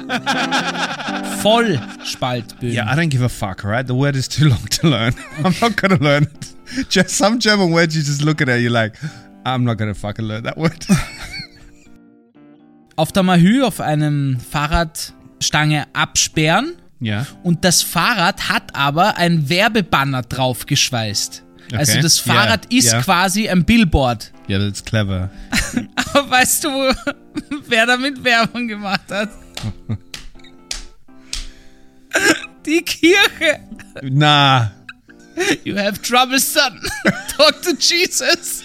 Vollspaltbögen. Yeah, I don't give a fuck, right? The word is too long to learn. I'm not gonna learn it. Just some German words you just look at it, you're like, I'm not gonna fucking learn that word. Auf der Mahü auf einem Fahrradstange absperren. Ja. Und das Fahrrad hat aber ein Werbebanner draufgeschweißt. Okay. Also das Fahrrad ist quasi ein Billboard. Ja, yeah, that's clever. Aber weißt du, wer damit Werbung gemacht hat? Die Kirche. Nah. You have trouble, son. Talk to Jesus.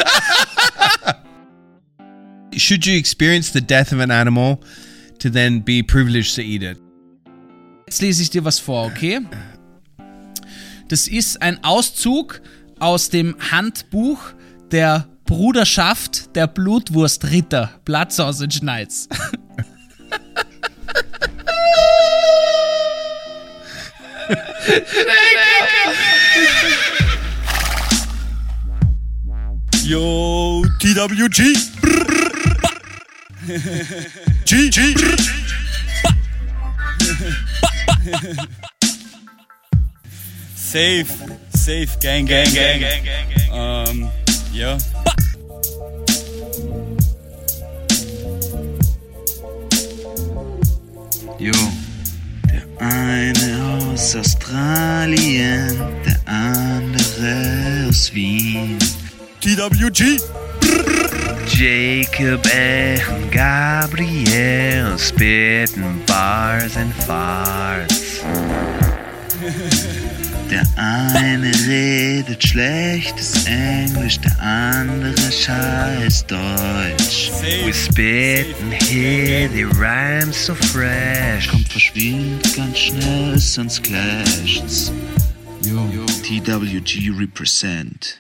Should you experience the death of an animal to then be privileged to eat it? Jetzt lese ich dir was vor, okay? Das ist ein Auszug aus dem Handbuch der Bruderschaft der Blutwurstritter, Blood Sausage Knights. Yo, TWG. G. Safe, gang. Yeah. Jo, der eine aus Australien, der andere aus Wien. TWG. Jacob and Gabriel spitting bars and farts. Der eine redet schlechtes Englisch, der andere scheiß Deutsch. We spittin' here, the rhymes so fresh. Kommt verschwindet ganz schnell, sonst clasht's. Yo. TWG represent.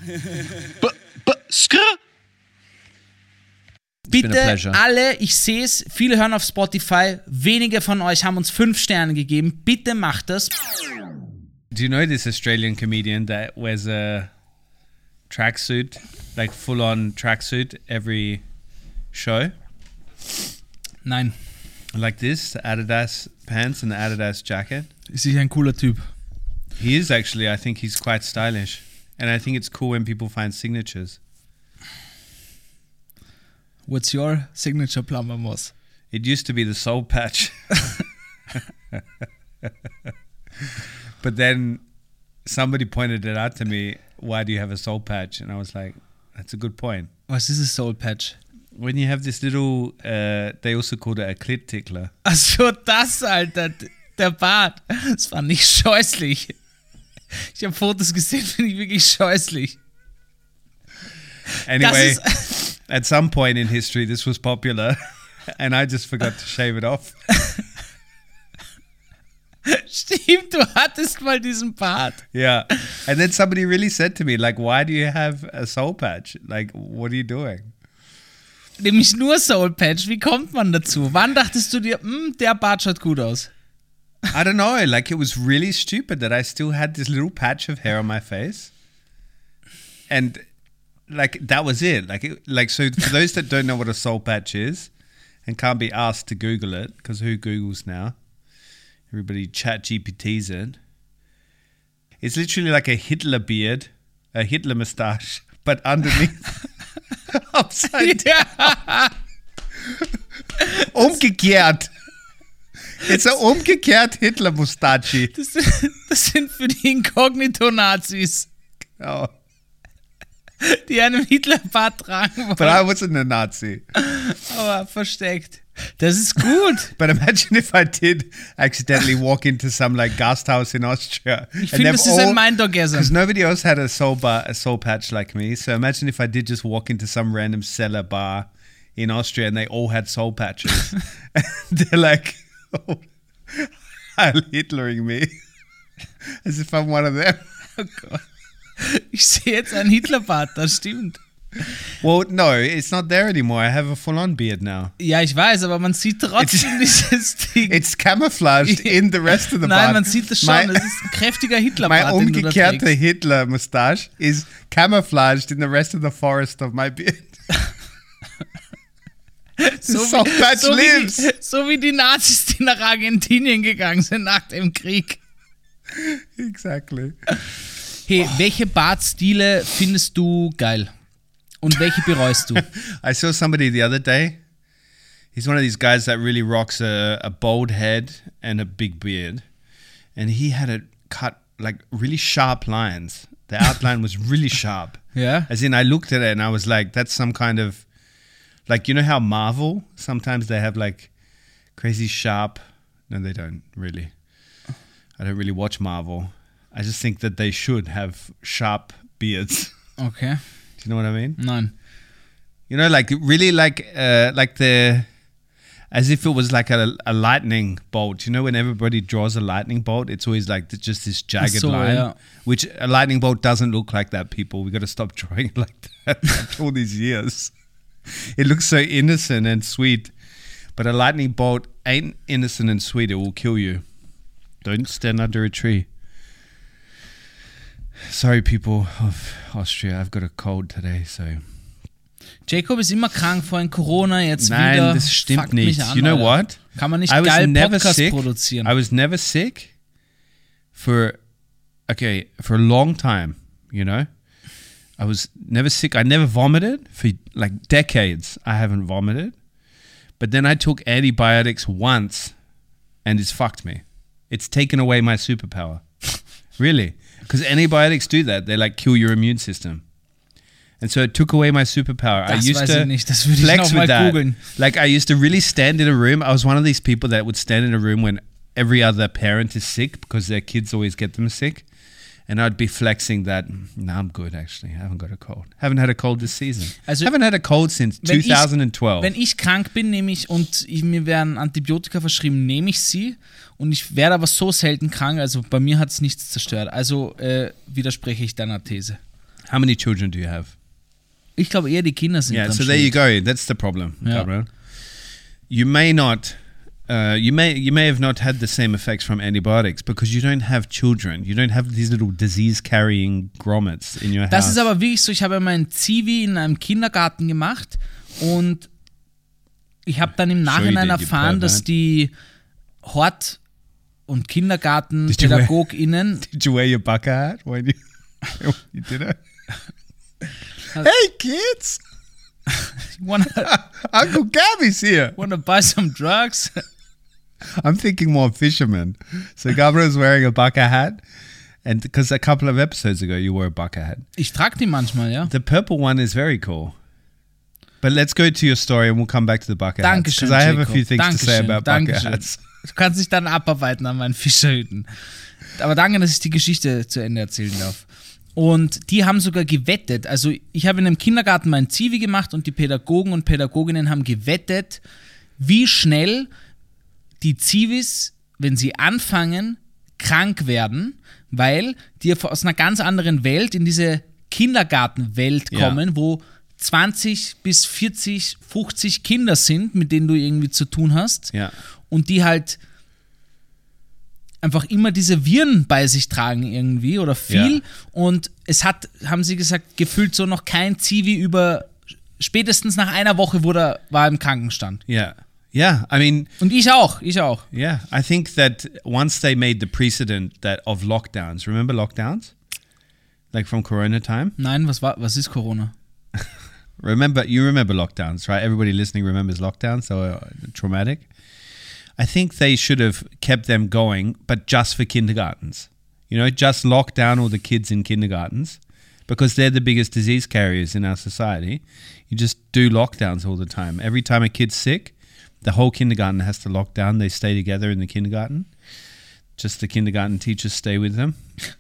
Skr. Bitte alle, ich sehe es, viele hören auf Spotify, wenige von euch haben uns 5 Sterne gegeben. Bitte macht das. Do you know this Australian comedian that wears a tracksuit, like full-on tracksuit every show? Nein. Like this, the Adidas pants and the Adidas jacket? Ist sicher ein cooler Typ. He is actually, I think he's quite stylish. And I think it's cool when people find signatures. What's your signature, Plumber Moss? It used to be the soul patch. But then somebody pointed it out to me, why do you have a soul patch? And I was like, that's a good point. Was ist a soul patch? When you have this little, they also call it a clit tickler. Ach so, das, Alter, der Bart. Das war nicht scheußlich. Ich habe Fotos gesehen, finde ich wirklich scheußlich. Anyway, at some point in history, this was popular. And I just forgot to shave it off. Stimmt, du hattest mal diesen Bart. Yeah. And then somebody really said to me, like, why do you have a soul patch? Like, what are you doing? Nämlich nur Soul Patch. Wie kommt man dazu? Wann dachtest du dir, der Bart schaut gut aus? I don't know. Like, it was really stupid that I still had this little patch of hair on my face. And, like, that was it. So for those that don't know what a soul patch is and can't be asked to Google it, because who Googles now? Everybody chat GPTs it. It's literally like a Hitler beard, a Hitler mustache, but underneath, upside down. Umgekehrt. It's a umgekehrt Hitler-Mustache. Das sind für die Inkognito-Nazis. Oh. Die einen Hitler-Bart tragen wollen. But I wasn't a Nazi. Aber versteckt. Das ist gut. But imagine if I did accidentally walk into some like Gasthaus in Austria. Ich finde, das ist ein Mindergasm. Because nobody else had a soul patch like me. So imagine if I did just walk into some random cellar bar in Austria and they all had soul patches. And they're like, oh, Hitlering me. As if I'm one of them. Oh Gott. Ich sehe jetzt einen Hitlerbart, das stimmt. Well, no, it's not there anymore. I have a full-on beard now. Ja, ich weiß, aber man sieht trotzdem dieses Ding. It's camouflaged in the rest of the Nein, bart. man sieht es schon. Es ist ein kräftiger Hitlerbart, My den du da umgekehrte trägst. Hitler mustache is camouflaged in the rest of the forest of my beard. Soul Patch lives. So wie die Nazis, die nach Argentinien gegangen sind nach dem Krieg. Exactly. Hey, welche Bartstile findest du geil? Und welche bereust du? I saw somebody the other day. He's one of these guys that really rocks a bald head and a big beard. And he had it cut like really sharp lines. The outline was really sharp. Ja. As in, I looked at it and I was like, that's some kind of, like, you know how Marvel, sometimes they have like crazy sharp, no, they don't really. I don't really watch Marvel. I just think that they should have sharp beards. Okay. Do you know what I mean? Nein. You know, like really like the, as if it was like a lightning bolt. You know, when everybody draws a lightning bolt, it's always like just this jagged So, line. yeah. Which a lightning bolt doesn't look like that, people. We got to stop drawing it like that after all these years. It looks so innocent and sweet. But a lightning bolt ain't innocent and sweet. It will kill you. Don't stand under a tree. Sorry, people of Austria. I've got a cold today, so... Jacob ist immer krank, vorhin Corona, jetzt Nein, wieder. das stimmt Fuckt mich nicht. an, You know Alter. what? Kann man nicht I was geil never Podcast sick. produzieren. I was never sick for a long time, you know? I was never sick. I never vomited for like decades. I haven't vomited. But then I took antibiotics once and it's fucked me. It's taken away my superpower. Really. Because antibiotics do that. They like kill your immune system. And so it took away my superpower. Das I used weiß to ich nicht, das würde ich flex noch mal with that. googeln. Like I used to really stand in a room. I was one of these people that would stand in a room when every other parent is sick because their kids always get them sick. And I'd be flexing that, no, I'm good actually. I haven't got a cold. Haven't had a cold this season. Also, haven't had a cold since wenn 2012. Wenn ich krank bin, mir werden Antibiotika verschrieben, nehme ich sie. Und ich werde aber so selten krank, also bei mir hat es nichts zerstört. Also widerspreche ich deiner These. How many children do you have? Ich glaube eher, die Kinder sind Yeah, dran so there you schuld. go. That's the problem, Yeah. Gabriel. You may not, you may have not had the same effects from antibiotics because you don't have children. You don't have these little disease-carrying grommets in your Das house. ist aber wirklich so, ich habe meinen Zivi in einem Kindergarten gemacht und ich habe dann im Nachhinein did, you erfahren, dass pervert. die Hort- und Did you wear- KindergartenpädagogInnen Did you wear your bucket hat when you did it? Hey kids, wanna Uncle Gabby's here. buy some drugs? I'm thinking more fisherman. So Gabriel's wearing a bucket hat, and because a couple of episodes ago you wore a bucket hat. Ich trage die manchmal, ja. The purple one is very cool. But let's go to your story and we'll come back to the bucket hats. Dankeschön, Because I have a Jacob. few things to say Dankeschön, about bucket Dankeschön. hats. Du kannst dich dann abarbeiten an meinen Fischerhüten. Aber danke, dass ich die Geschichte zu Ende erzählen darf. Und die haben sogar gewettet. Also ich habe in einem Kindergarten meinen Zivi gemacht und die Pädagogen und Pädagoginnen haben gewettet, wie schnell die Zivis, wenn sie anfangen, krank werden, weil die aus einer ganz anderen Welt in diese Kindergartenwelt Ja. kommen, wo 20 bis 40, 50 Kinder sind, mit denen du irgendwie zu tun hast. Ja. Und die halt einfach immer diese Viren bei sich tragen irgendwie oder viel. Ja. Und es hat, haben sie gesagt, gefühlt so noch kein Zivi über, spätestens nach einer Woche war im Krankenstand. Yeah. Yeah. I mean, Und ich auch. yeah. I think that once they made the precedent of lockdowns, remember lockdowns? Like from Corona time? Nein, was ist Corona? You remember lockdowns, right? Everybody listening remembers lockdowns, so traumatic. I think they should have kept them going, but just for kindergartens. You know, just lock down all the kids in kindergartens because they're the biggest disease carriers in our society. You just do lockdowns all the time. Every time a kid's sick, the whole kindergarten has to lock down. They stay together in the kindergarten. Just the kindergarten teachers stay with them.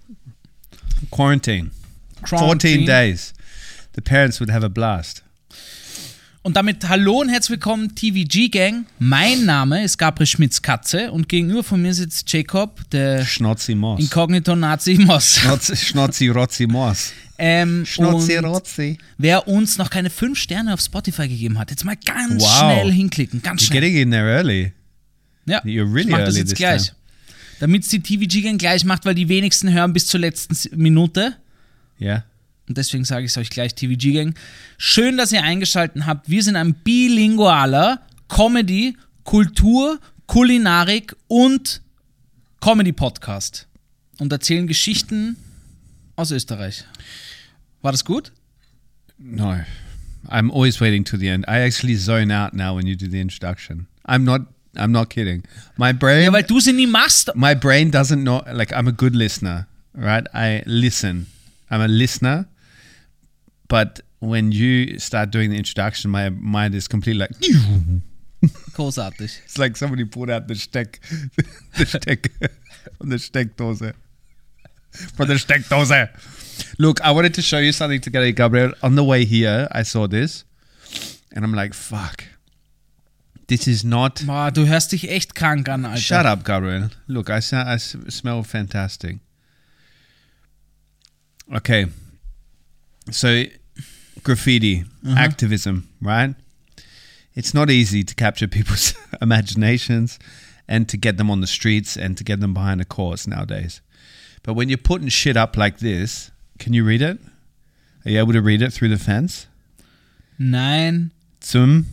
Quarantine. 14 days. The parents would have a blast. Und damit hallo und herzlich willkommen, TVG Gang. Mein Name ist Gabriel Schmitz-Katze und gegenüber von mir sitzt Jacob, der Schnotzi Moss. Inkognito Nazi Moss. Schnotzi Rotzi Moss. Schnotzi Und Rotzi. wer uns noch keine 5 Sterne auf Spotify gegeben hat, jetzt mal ganz Wow. schnell hinklicken, ganz You're schnell. getting in there early. Ja, You're really ich mach das early jetzt this gleich. time. Damit es die TVG Gang gleich macht, weil die wenigsten hören bis zur letzten Minute. Yeah. Und deswegen sage ich es euch gleich, TVG Gang. Schön, dass ihr eingeschaltet habt. Wir sind ein bilingualer Comedy, Kultur, Kulinarik und Comedy-Podcast. Und erzählen Geschichten aus Österreich. War das gut? No. I'm always waiting to the end. I actually zone out now when you do the introduction. I'm not kidding. My brain... Ja, weil du sie nie machst. My brain doesn't know... Like, I'm a good listener, right? I listen. I'm a listener. But when you start doing the introduction, my mind is completely like... Großartig. It's like somebody pulled out the Steck from the Steckdose. From the Steckdose. Look, I wanted to show you something together, Gabriel. On the way here, I saw this. And I'm like, fuck. This is not... Boah, du hörst dich echt krank an, Alter. Shut up, Gabriel. Look, I smell fantastic. Okay. So, graffiti, activism, right? It's not easy to capture people's imaginations and to get them on the streets and to get them behind a cause nowadays. But when you're putting shit up like this, can you read it? Are you able to read it through the fence? Nein, Zu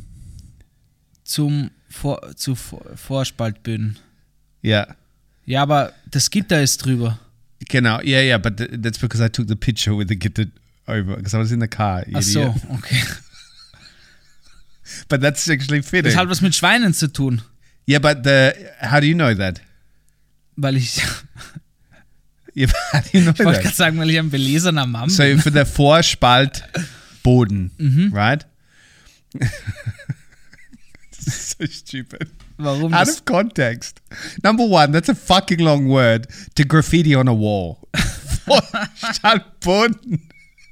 Vorspaltböden. Yeah. Ja, aber das Gitter ist drüber. Genau. Yeah, but that's because I took the picture with the gitter over because I was in the car. Ach so, okay. But that's actually fitting. Das hat was mit Schweinen zu tun. Yeah, but how do you know that? Weil ich... Yeah, how do you know Ich wollte that? gerade sagen, weil ich ein belesener Mann So bin. for the Vorspaltboden, right? This is so stupid. Warum Out das? of context. Number one, that's a fucking long word to graffiti on a wall. Vorspaltboden.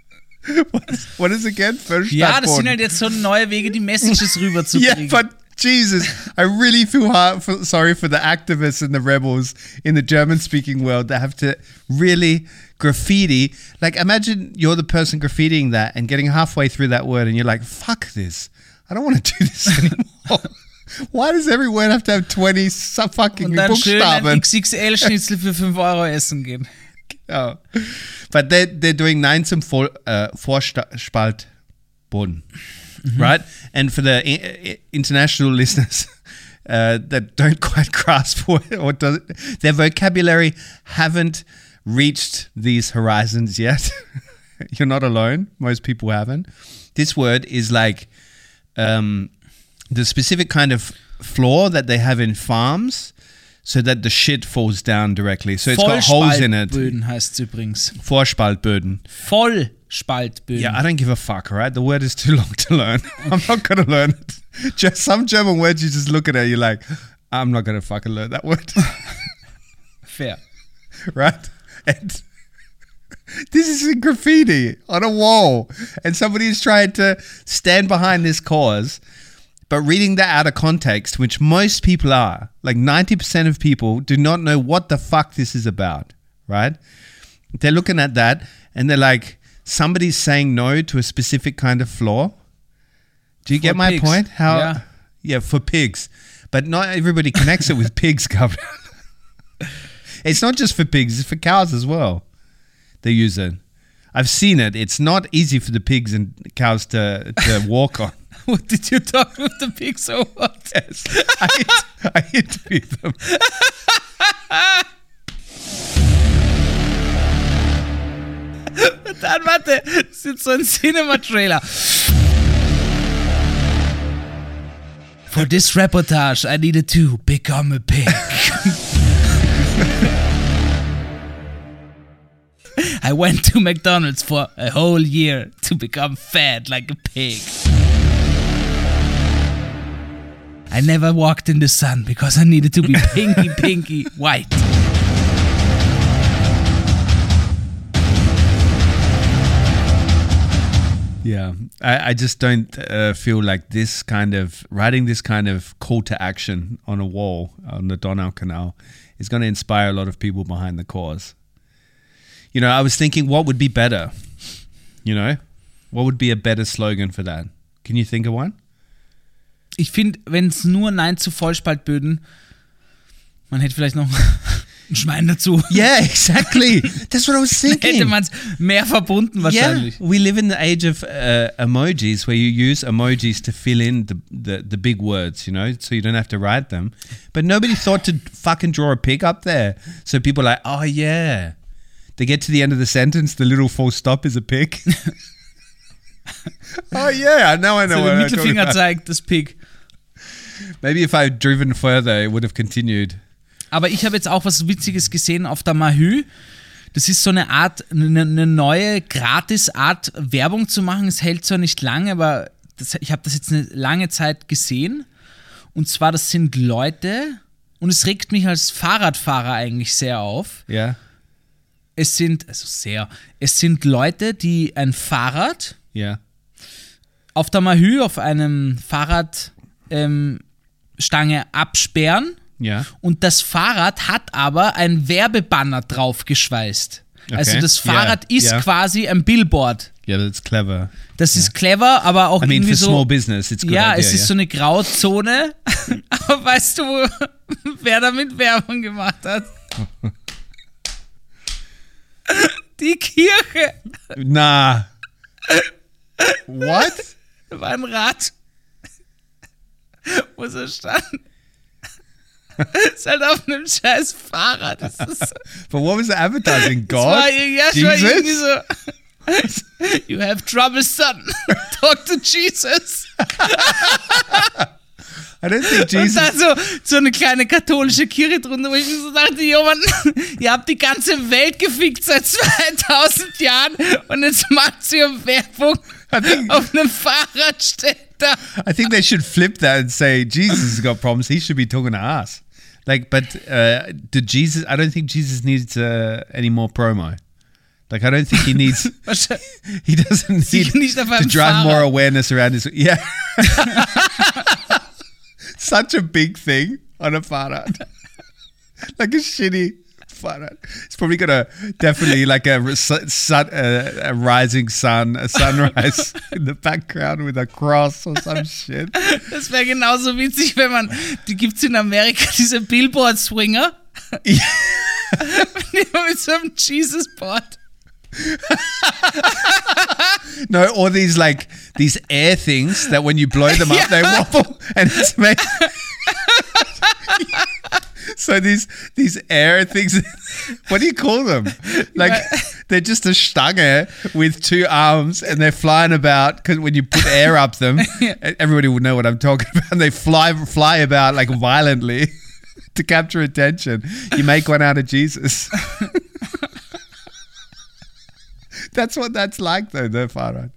What is again? Ja, das sind halt jetzt so neue Wege, die Messages Yeah, rüberzukriegen. but Jesus, I really feel sorry for the activists and the rebels in the German-speaking world that have to really graffiti. Like, imagine you're the person graffitiing that and getting halfway through that word and you're like, fuck this. I don't want to do this anymore. Why does every word have to have 20 fucking Und dann schön ein Buchstaben? XXL-Schnitzel für 5 Euro essen gehen. Oh. But they're doing 9 zum Vorspaltboden, right? And for the international listeners that don't quite grasp their vocabulary haven't reached these horizons yet. You're not alone. Most people haven't. This word is like the specific kind of floor that they have in farms so that the shit falls down directly. So it's got holes in it. Vollspaltböden heißt es übrigens. Vorspaltböden. Vollspaltböden. Yeah, I don't give a fuck, right? The word is too long to learn. I'm not going to learn it. Just some German words you just look at it, you're like, I'm not going to fucking learn that word. Fair. Right? And this is in graffiti on a wall. And somebody is trying to stand behind this cause. But reading that out of context, which most people are, like 90% of people do not know what the fuck this is about, right? They're looking at that and they're like, somebody's saying no to a specific kind of floor. Do you For get my pigs. point? Yeah. Yeah, for pigs. But not everybody connects it with pigs, Gabriel. It's not just for pigs, it's for cows as well. They use it. I've seen it. It's not easy for the pigs and cows to walk on. What did you talk with the pigs or what? Yes. I interviewed them. Dann, warte, das ist jetzt so ein Cinema-Trailer. For this reportage, I needed to become a pig. I went to McDonald's for a whole year to become fat like a pig. I never walked in the sun because I needed to be pinky white. Yeah, I just don't feel like this kind of writing this kind of call to action on a wall on the Donau Canal is going to inspire a lot of people behind the cause. You know, I was thinking, what would be better? You know, what would be a better slogan for that? Can you think of one? Ich finde, wenn es nur Nein zu Vollspaltböden, man hätte vielleicht noch ein Schwein dazu. Yeah, exactly. That's what I was Hätte thinking. man es mehr verbunden wahrscheinlich. Yeah, we live in the age of emojis where you use emojis to fill in the big words, you know, so you don't have to write them. But nobody thought to fucking draw a pig up there. So people are like, oh yeah. They get to the end of the sentence, the little full stop is a pig. Oh yeah, now I know So what der I'm talking Mittelfinger about. zeigt das Pig. Maybe if I'd driven further, it would have continued. Aber ich habe jetzt auch was Witziges gesehen auf der Mahü. Das ist so eine Art, eine neue Gratis-Art, Werbung zu machen. Es hält zwar nicht lange, aber ich habe das jetzt eine lange Zeit gesehen. Und zwar, das sind Leute, und es regt mich als Fahrradfahrer eigentlich sehr auf. Yeah. Es sind Leute, die ein Fahrrad Yeah. auf der Mahü auf einem Fahrradstange absperren. Yeah. Und das Fahrrad hat aber ein Werbebanner draufgeschweißt. Also Okay. das Fahrrad Yeah, ist yeah. quasi ein Billboard. Yeah, that's clever. Das ist clever, aber auch I mean, irgendwie for small so... business, it's a good Ja, idea. es ist so eine Grauzone. Aber weißt du, wer damit Werbung gemacht hat? Die Kirche. Nah. What? Da war ein Rad, wo so stand. Ist halt auf einem scheiß Fahrrad. Das ist, But what was the advertising? das God? war, ja, es war irgendwie Jesus? so. You have trouble, son. Talk to Jesus. I don't think Und Jesus... dann so eine kleine katholische Kirche drunter, wo ich mir so dachte, jo Mann, ihr habt die ganze Welt gefickt seit 2000 Jahren und jetzt macht ihr Werbung auf einem Fahrradständer. I think they should flip that and say Jesus has got problems. He should be talking to us. Like, but I don't think Jesus needs any more promo. Like, I don't think he needs. Wahrscheinlich He doesn't sicher need nicht auf to einem drive more Fahrrad. awareness around his. Yeah, such a big thing on a Fahrrad, like a shitty Fahrrad. It's probably got definitely like a rising sun, a sunrise in the background with a cross or some shit. Das wäre genauso witzig, wenn die gibt's in Amerika, diese Billboard-Swinger. Mit so einem Jesus-Board. No, or these air things that when you blow them up, they wobble, and it's made. So these air things, what do you call them? Like they're just a Stange with two arms, and they're flying about. Because when you put air up them, everybody will know what I'm talking about. And they fly about like violently to capture attention. You make one out of Jesus. That's what that's like, though, the Farad.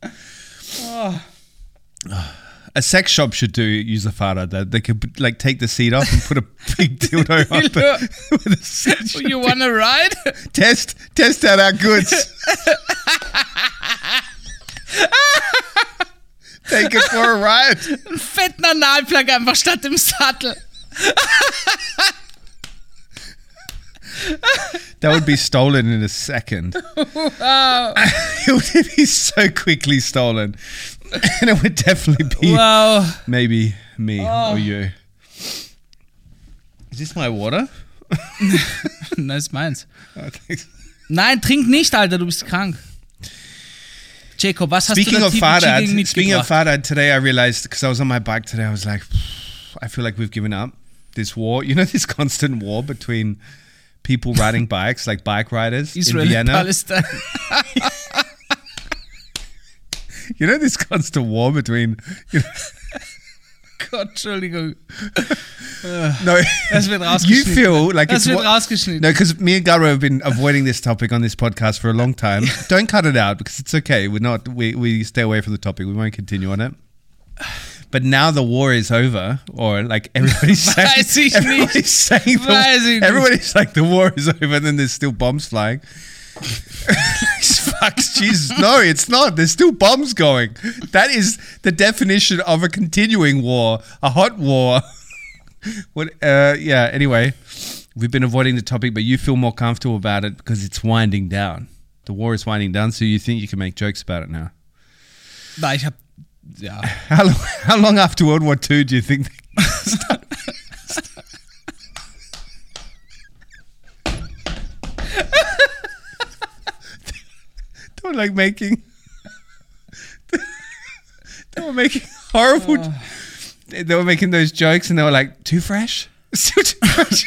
A sex shop should use a Farad. That they could like take the seat off and put a big dildo on with a sex You wanna ride? test out our goods. Take it for a ride. Ein fetten Analplug einfach statt dem Sattel. That would be stolen in a second. Wow. It would be so quickly stolen. And it would definitely be Wow. maybe me or you. Is this my water? Das ist meins. Oh, thanks. Nein, trink nicht, Alter, du bist krank. Jacob, was Speaking hast of du da Farad, mitgebracht? speaking of Farad, today I realized, because I was on my bike today, I was like, I feel like we've given up this war. You know, this constant war between people riding bikes, like bike riders Israel in und Vienna. Palästina. You know, this constant war between. Gott, Entschuldigung. No, Das wird you rausgeschnitten. feel like Das it's wird rausgeschnitten. No, because me and Garo have been avoiding this topic on this podcast for a long time. Don't cut it out because it's okay. We stay away from the topic. We won't continue on it. But now the war is over, or like everybody's saying, Weiß ich everybody's nicht. saying Weiß ich nicht. everybody's like the war is over, and then there's still bombs flying. Fuck, Jesus, no, it's not. There's still bombs going. That is the definition of a continuing war, a hot war. What? Yeah. Anyway, we've been avoiding the topic, but you feel more comfortable about it because it's winding down. The war is winding down, so you think you can make jokes about it now. Na, ich hab. Ja. How long after World War II do you think? like making they were making horrible they were making those jokes and they were like, too fresh? Still too fresh?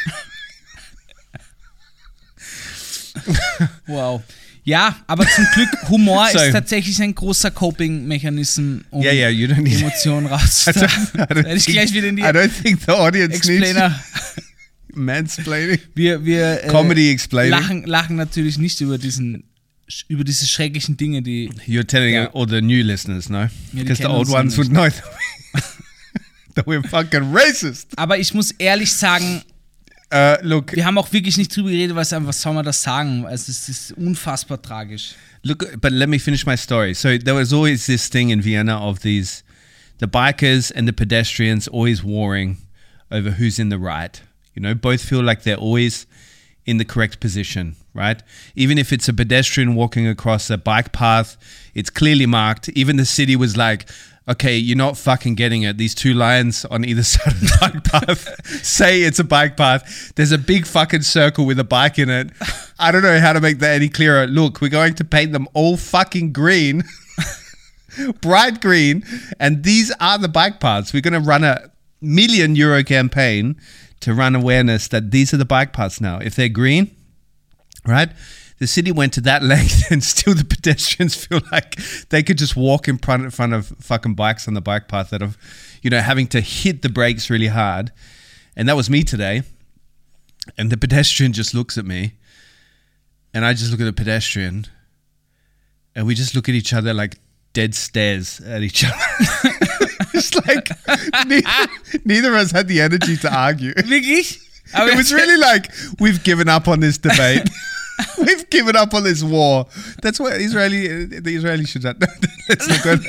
Wow. Ja, aber zum Glück, Humor So. ist tatsächlich ein großer Coping-Mechanism, um Yeah, you don't need Emotionen rauszulassen. I don't Werde ich gleich wieder in die I don't think the audience Explainer. needs mansplaining. Wir Comedy explaining. lachen natürlich nicht über diese schrecklichen Dinge, die You're telling Yeah. all the new listeners, no? die Because the kennen old uns ones noch would know that we're fucking racist. Aber ich muss ehrlich sagen, Look, wir haben auch wirklich nicht drüber geredet, was soll man das sagen? Also es ist unfassbar tragisch. but let me finish my story. So there was always this thing in Vienna of the bikers and the pedestrians always warring over who's in the right. You know, both feel like they're always in the correct position, right? Even if it's a pedestrian walking across a bike path, it's clearly marked. Even the city was like, okay, you're not fucking getting it. These two lines on either side of the bike path say it's a bike path. There's a big fucking circle with a bike in it. I don't know how to make that any clearer. Look, we're going to paint them all fucking green, bright green, and these are the bike paths. We're going to run a €1 million campaign to run awareness that these are the bike paths now. If they're green, right? The city went to that length and still the pedestrians feel like they could just walk in front of fucking bikes on the bike path that are, you know, having to hit the brakes really hard. And that was me today. And the pedestrian just looks at me and I just look at the pedestrian and we just look at each other like dead stares at each other. It's like neither of us had the energy to argue. Wirklich? Aber It was really like, we've given up on this debate. We've given up on this war. That's what the Israeli should have. Let's not go.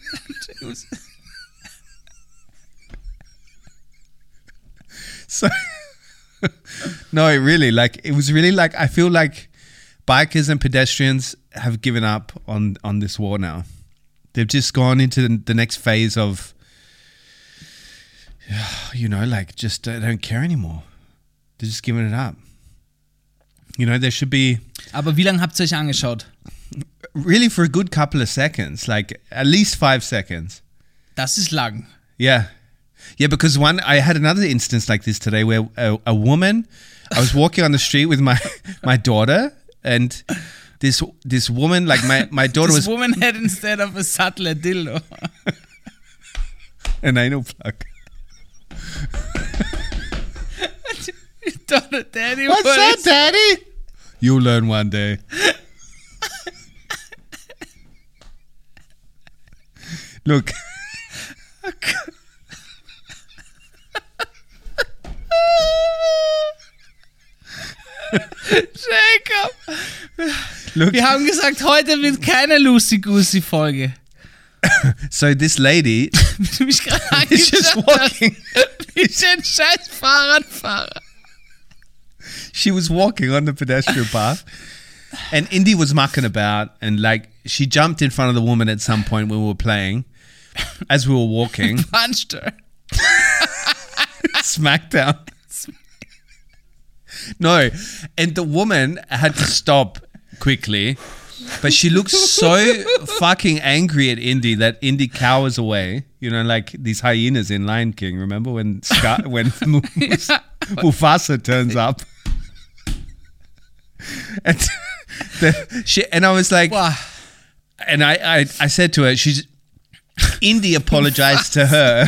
So, no, it was really like, I feel like bikers and pedestrians have given up on this war now. They've just gone into the next phase of, you know, like just don't care anymore. They're just giving it up. You know, there should be Aber wie lange habt ihr euch angeschaut? really for a good couple of seconds, like at least 5 seconds. Das ist lang. Yeah. Yeah, because I had another instance like this today where a woman, I was walking on the street with my daughter and this woman, like my daughter This was woman had instead of a saddle a dildo. an anal plug. Daughter, Daddy, What's that, Daddy? You'll learn one day. Look. Jacob! Look. Wir haben gesagt, heute wird keine Lucy-Goosey-Folge. So this lady Wie du mich gerade is just angeschaut hast. walking. Wie ein scheiß Fahrradfahrer. She was walking on the pedestrian path and Indy was mucking about and like she jumped in front of the woman at some point when we were playing as we were walking. Punched her. Smackdown. No, and the woman had to stop quickly, but she looks so fucking angry at Indy that Indy cowers away. You know, like these hyenas in Lion King. Remember when Mufasa turns up? And I was like, Boah. and I said to her, Indy apologized to her.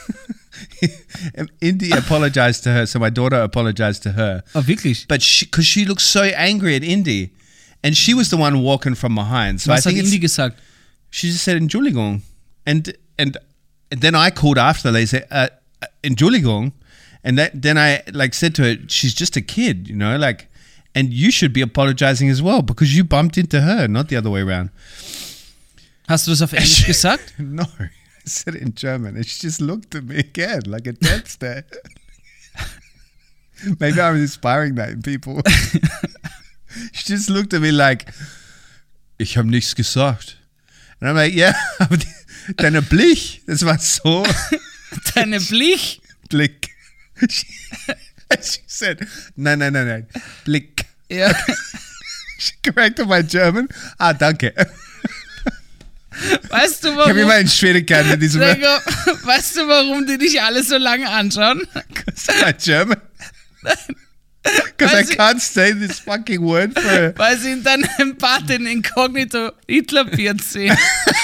Indy apologized to her, so my daughter apologized to her. Oh, wirklich? But because she looks so angry at Indy, and she was the one walking from behind. So Was I think hat Indy gesagt? she just said Entschuldigung, and then I called after. They said Entschuldigung, and then I like said to her, she's just a kid, you know, like, and you should be apologizing as well because you bumped into her, not the other way around. Hast du das auf Englisch gesagt? No. I said it in German and she just looked at me again like a death stare. Maybe I'm inspiring that in people. She just looked at me like, ich habe nichts gesagt. And I'm like, yeah, aber deine Blick, das war so. Deine Blick? Blick. She said, nein, Blick. Ja. She corrected my German. Ah, danke. Weißt du, Ich habe immer warum? in Schwierigkeiten mit diesem Gregor, weißt du, warum die dich alle so lange anschauen? my German. Because I Weil sie- can't say this fucking word for Weil sie in deinem Bad in Inkognito Hitlerbier sehen.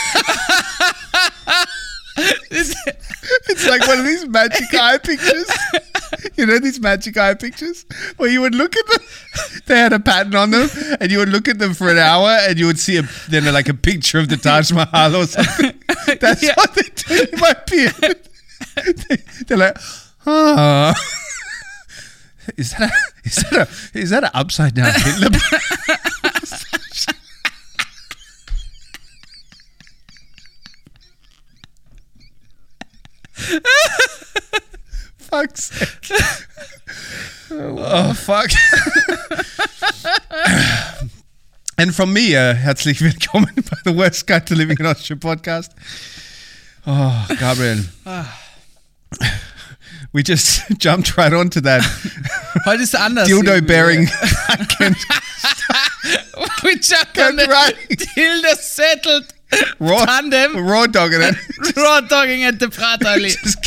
It's like one of these magic eye pictures. You know these magic eye pictures? Where you would look at them, they had a pattern on them, and you would look at them for an hour, and you would see like a picture of the Taj Mahal or something. That's Yeah. what they do in my beard. They're like, oh. Is that an upside down Hitler? Fuck's sake. Oh, fuck. And from me, herzlich willkommen bei The Worst Guide to Living in Austria podcast. Oh, Gabriel. We just jumped right onto that Heute ist anders. dildo-bearing We jumped on the right. dildo settled raw, tandem raw dog in it. raw dogging at the Praterli. Just-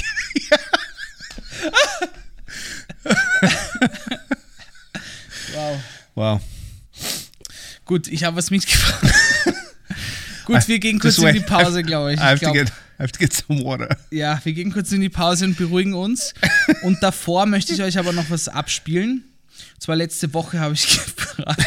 Wow. Wow. Gut, ich habe was mitgebracht. Gut, wir gehen kurz Just in die wait. Pause, glaube ich. I have Ich glaub, to get some water. ja, wir gehen kurz in die Pause und beruhigen uns. Und davor möchte ich euch aber noch was abspielen. Und zwar letzte Woche habe ich gefragt,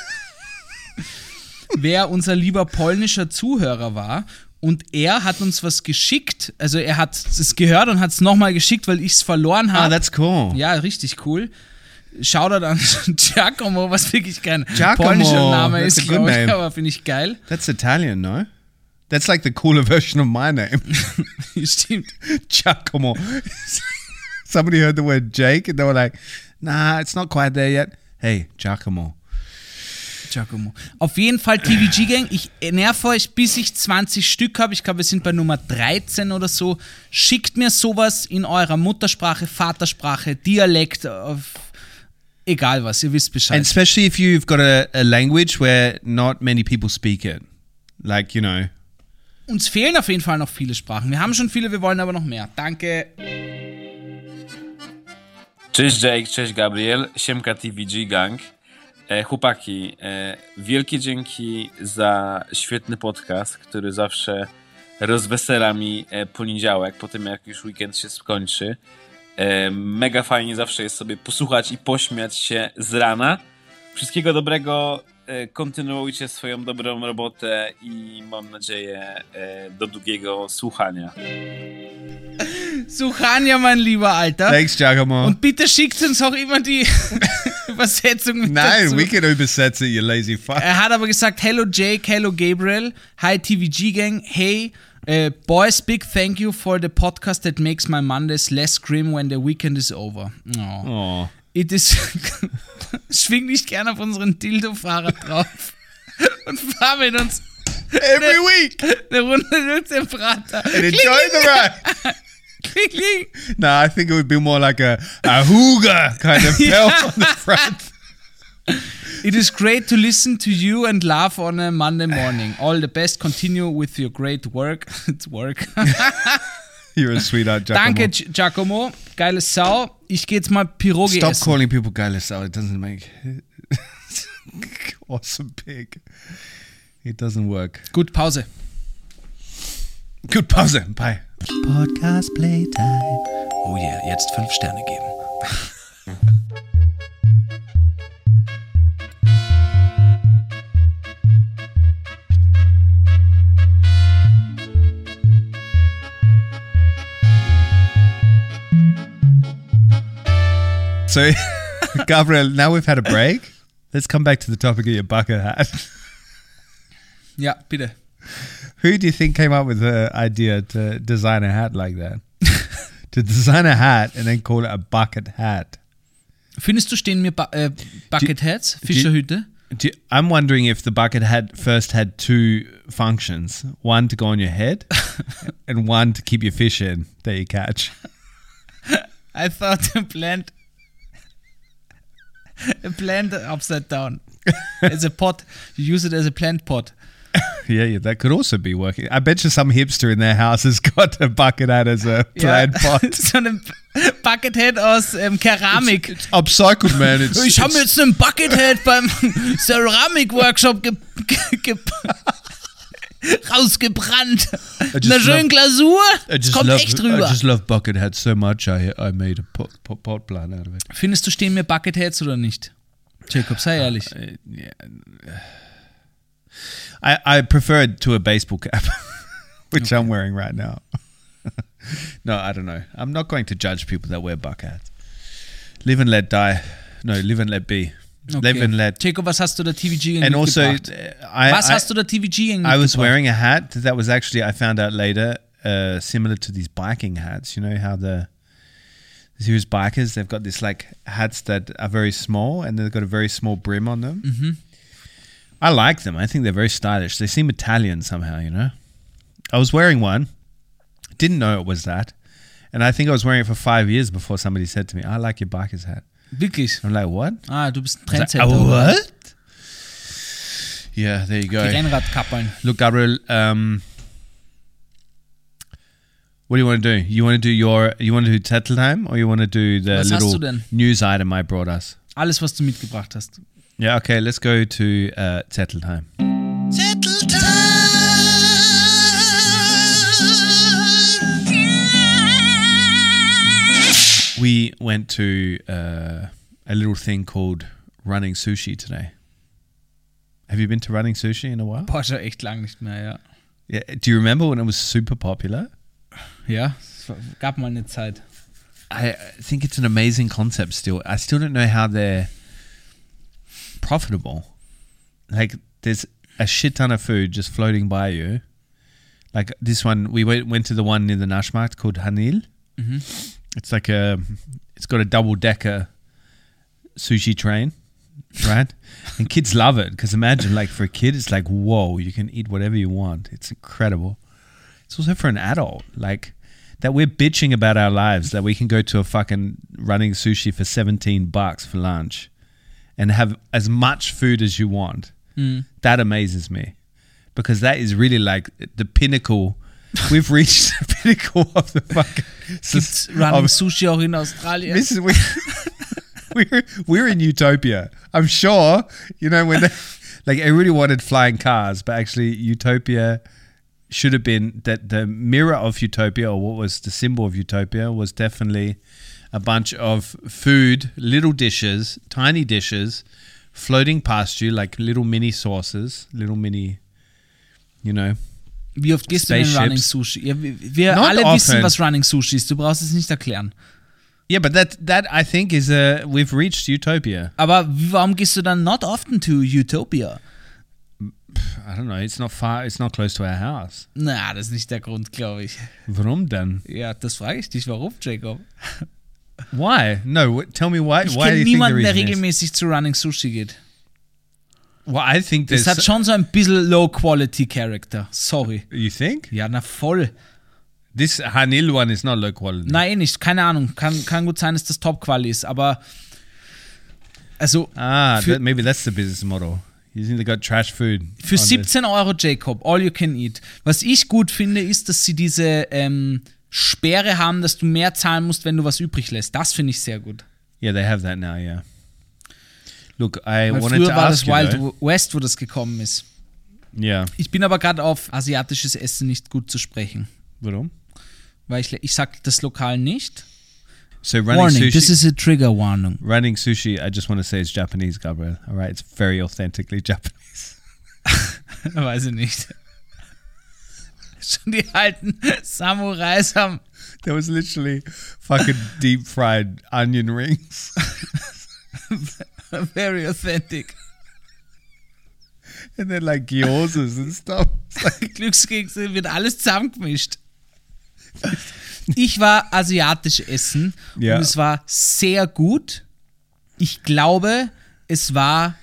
wer unser lieber polnischer Zuhörer war. Und er hat uns was geschickt. Also er hat es gehört und hat es nochmal geschickt, weil ich es verloren Ah, habe. that's cool. Ja, richtig cool. Shoutout an Giacomo, was wirklich kein Giacomo, polnischer Name that's a ist, good glaube ich, name. aber finde ich geil. That's Italian, no? That's like the cooler version of my name. Stimmt. Giacomo. Somebody heard the word Jake and they were like, nah, it's not quite there yet. Hey, Giacomo. Giacomo. Auf jeden Fall TVG Gang, ich nerv euch, bis ich 20 Stück habe. Ich glaube, wir sind bei Nummer 13 oder so. Schickt mir sowas in eurer Muttersprache, Vatersprache, Dialekt, egal was, ihr wisst Bescheid. And especially if you've got a language where not many people speak it. Like, you know. Uns fehlen auf jeden Fall noch viele Sprachen. Wir haben schon viele, wir wollen aber noch mehr. Danke. Cześć Jake, cześć Gabriel, siemka TVG Gang. Chłopaki, wielkie dzięki za świetny podcast, który zawsze rozwesela mi poniedziałek, po tym jak już weekend się skończy. Mega fajnie zawsze jest sobie posłuchać i pośmiać się z rana. Wszystkiego dobrego, kontynuujcie swoją dobrą robotę i mam nadzieję do długiego słuchania. Suchania, mein lieber Alter. Thanks, Giacomo. Und bitte schickt uns auch immer die Übersetzung mit Nein, dazu. we can übersetze it, you lazy fuck. Er hat aber gesagt, hello Jake, hello Gabriel, hi TVG Gang, hey, boys, big thank you for the podcast that makes my Mondays less grim when the weekend is over. Oh. Oh. It is... Schwing dich gerne auf unseren Dildo-Fahrrad drauf und fahr mit uns Every week. eine Runde durch den Prater. And enjoy the ride. Kling, kling. No, I think it would be more like a hooga kind of bell Yeah. on the front. It is great to listen to you and laugh on a Monday morning. All the best. Continue with your great work. It's work. You're a sweetheart, Giacomo. Danke, Giacomo. Geile Sau. Ich geh jetzt mal Pirogi Stop essen. calling people geile Sau. It doesn't make awesome pig. It doesn't work. Gut, Pause. Good pause. Bye. Podcast Playtime. Oh yeah, jetzt 5 Sterne geben. So, Gabriel, now we've had a break. Let's come back to the topic of your bucket hat. Ja, bitte. Who do you think came up with the idea to design a hat like that? To design a hat and then call it a bucket hat. Findest du, stehen mir Bucket Hats, Fischerhüte? I'm wondering if the bucket hat first had two functions. One to go on your head and one to keep your fish in that you catch. I thought a plant upside down. As a pot. You use it as a plant pot. Yeah, that could also be working. I bet you some hipster in their house has got a bucket hat as a plant pot. So ein Buckethead aus Keramik. It's upcycled, man. Ich habe jetzt einen Buckethead beim Ceramik-Workshop rausgebrannt. Eine schöne Glasur. Es kommt echt I rüber. just love bucket hats so much. I made a pot plant out of it. Findest du, stehen mir Bucketheads oder nicht? Jacob, sei ehrlich. I prefer it to a baseball cap, which I'm wearing right now. No, I don't know. I'm not going to judge people that wear bucket hats. Live and let die. No, live and let be. Okay. Live and let. Jacob, was hast du der TVG And also, mitgebracht? Was hast du der TVG I was wearing a hat that was actually, I found out later, similar to these biking hats. You know how the serious bikers, they've got this like hats that are very small and they've got a very small brim on them. Mm-hmm. I like them. I think they're very stylish. They seem Italian somehow, you know. I was wearing one. Didn't know it was that. And I think I was wearing it for 5 years before somebody said to me, I like your biker's hat. Wirklich? I'm like, what? Ah, du bist ein I was Trendsetter. like, oder? what? Yeah, there you go. Die Rennradkappeln. Look, Gabriel, what do you want to do? You want to do Zettelheim or you want to do the Was hast du little denn? news item I brought us? Alles, was du mitgebracht hast. Yeah, okay, let's go to Zettelheim. We went to a little thing called Running Sushi today. Have you been to Running Sushi in a while? Boah, schon echt lang nicht mehr, ja. Yeah. Do you remember when it was super popular? Ja, es gab mal eine Zeit. I think it's an amazing concept still. I still don't know how they're profitable. Like, there's a shit ton of food just floating by you. Like this one, we went to the one near the Naschmarkt called Hanil. Mhm. It's like it's got a double-decker sushi train, right? And kids love it because imagine, like, for a kid, it's like, whoa, you can eat whatever you want. It's incredible. It's also for an adult, like, that we're bitching about our lives, that we can go to a fucking Running Sushi for $17 for lunch and have as much food as you want. That amazes me because that is really like the pinnacle. We've reached the pinnacle of the fucking... Gibt's Running Sushi auch in Australien? This is we're in utopia. I'm sure, you know, when like everybody wanted flying cars, but actually utopia should have been that the mirror of utopia, or what was the symbol of utopia, was definitely a bunch of food, little dishes, tiny dishes, floating past you like little mini saucers, little mini, you know. Wie oft gehst du in Running Sushi? Ja, wir Not alle often. wissen, was Running Sushi ist. Du brauchst es nicht erklären. Yeah, but that I think is we've reached utopia. Aber warum gehst du dann not often to Utopia? I don't know. It's not far. It's not close to our house. Na, das ist nicht der Grund, glaube ich. Warum dann? Ja, das frage ich dich. Warum, Jacob? Why? No, tell me why. Ich Why do kenne you niemanden, think der the reason is? regelmäßig zu Running Sushi geht. Well, I think there's. Das hat schon so ein bisschen Low-Quality-Character. Sorry. You think? Ja, na voll. This Hanil one is not low quality. Nein, eh nicht. Keine Ahnung. Kann gut sein, dass das Top-Quali ist. Aber also Maybe that's the business model. You think they got trash food? für 17 Euro, Jacob, all you can eat. Was ich gut finde, ist, dass sie diese Sperre haben, dass du mehr zahlen musst, wenn du was übrig lässt. Das finde ich sehr gut. Yeah, they have that now. Yeah. Look, I Weil wanted früher to war ask das you. Wild Though. West, wo das gekommen ist. Yeah. Ich bin aber gerade auf asiatisches Essen nicht gut zu sprechen. Warum? Weil ich sag das Lokal nicht. So running Warning, sushi. this is a trigger warning. Running sushi. I just want to say it's Japanese, Gabriel. All right, it's very authentically Japanese. Weiß ich nicht. Schon die alten Samurais haben. There was literally fucking deep fried onion rings. Very authentic. And then like gyozas and stuff. It's like, Glückskekse wird alles zusammengemischt. Ich war asiatisch essen Ja. und es war sehr gut. Ich glaube, es war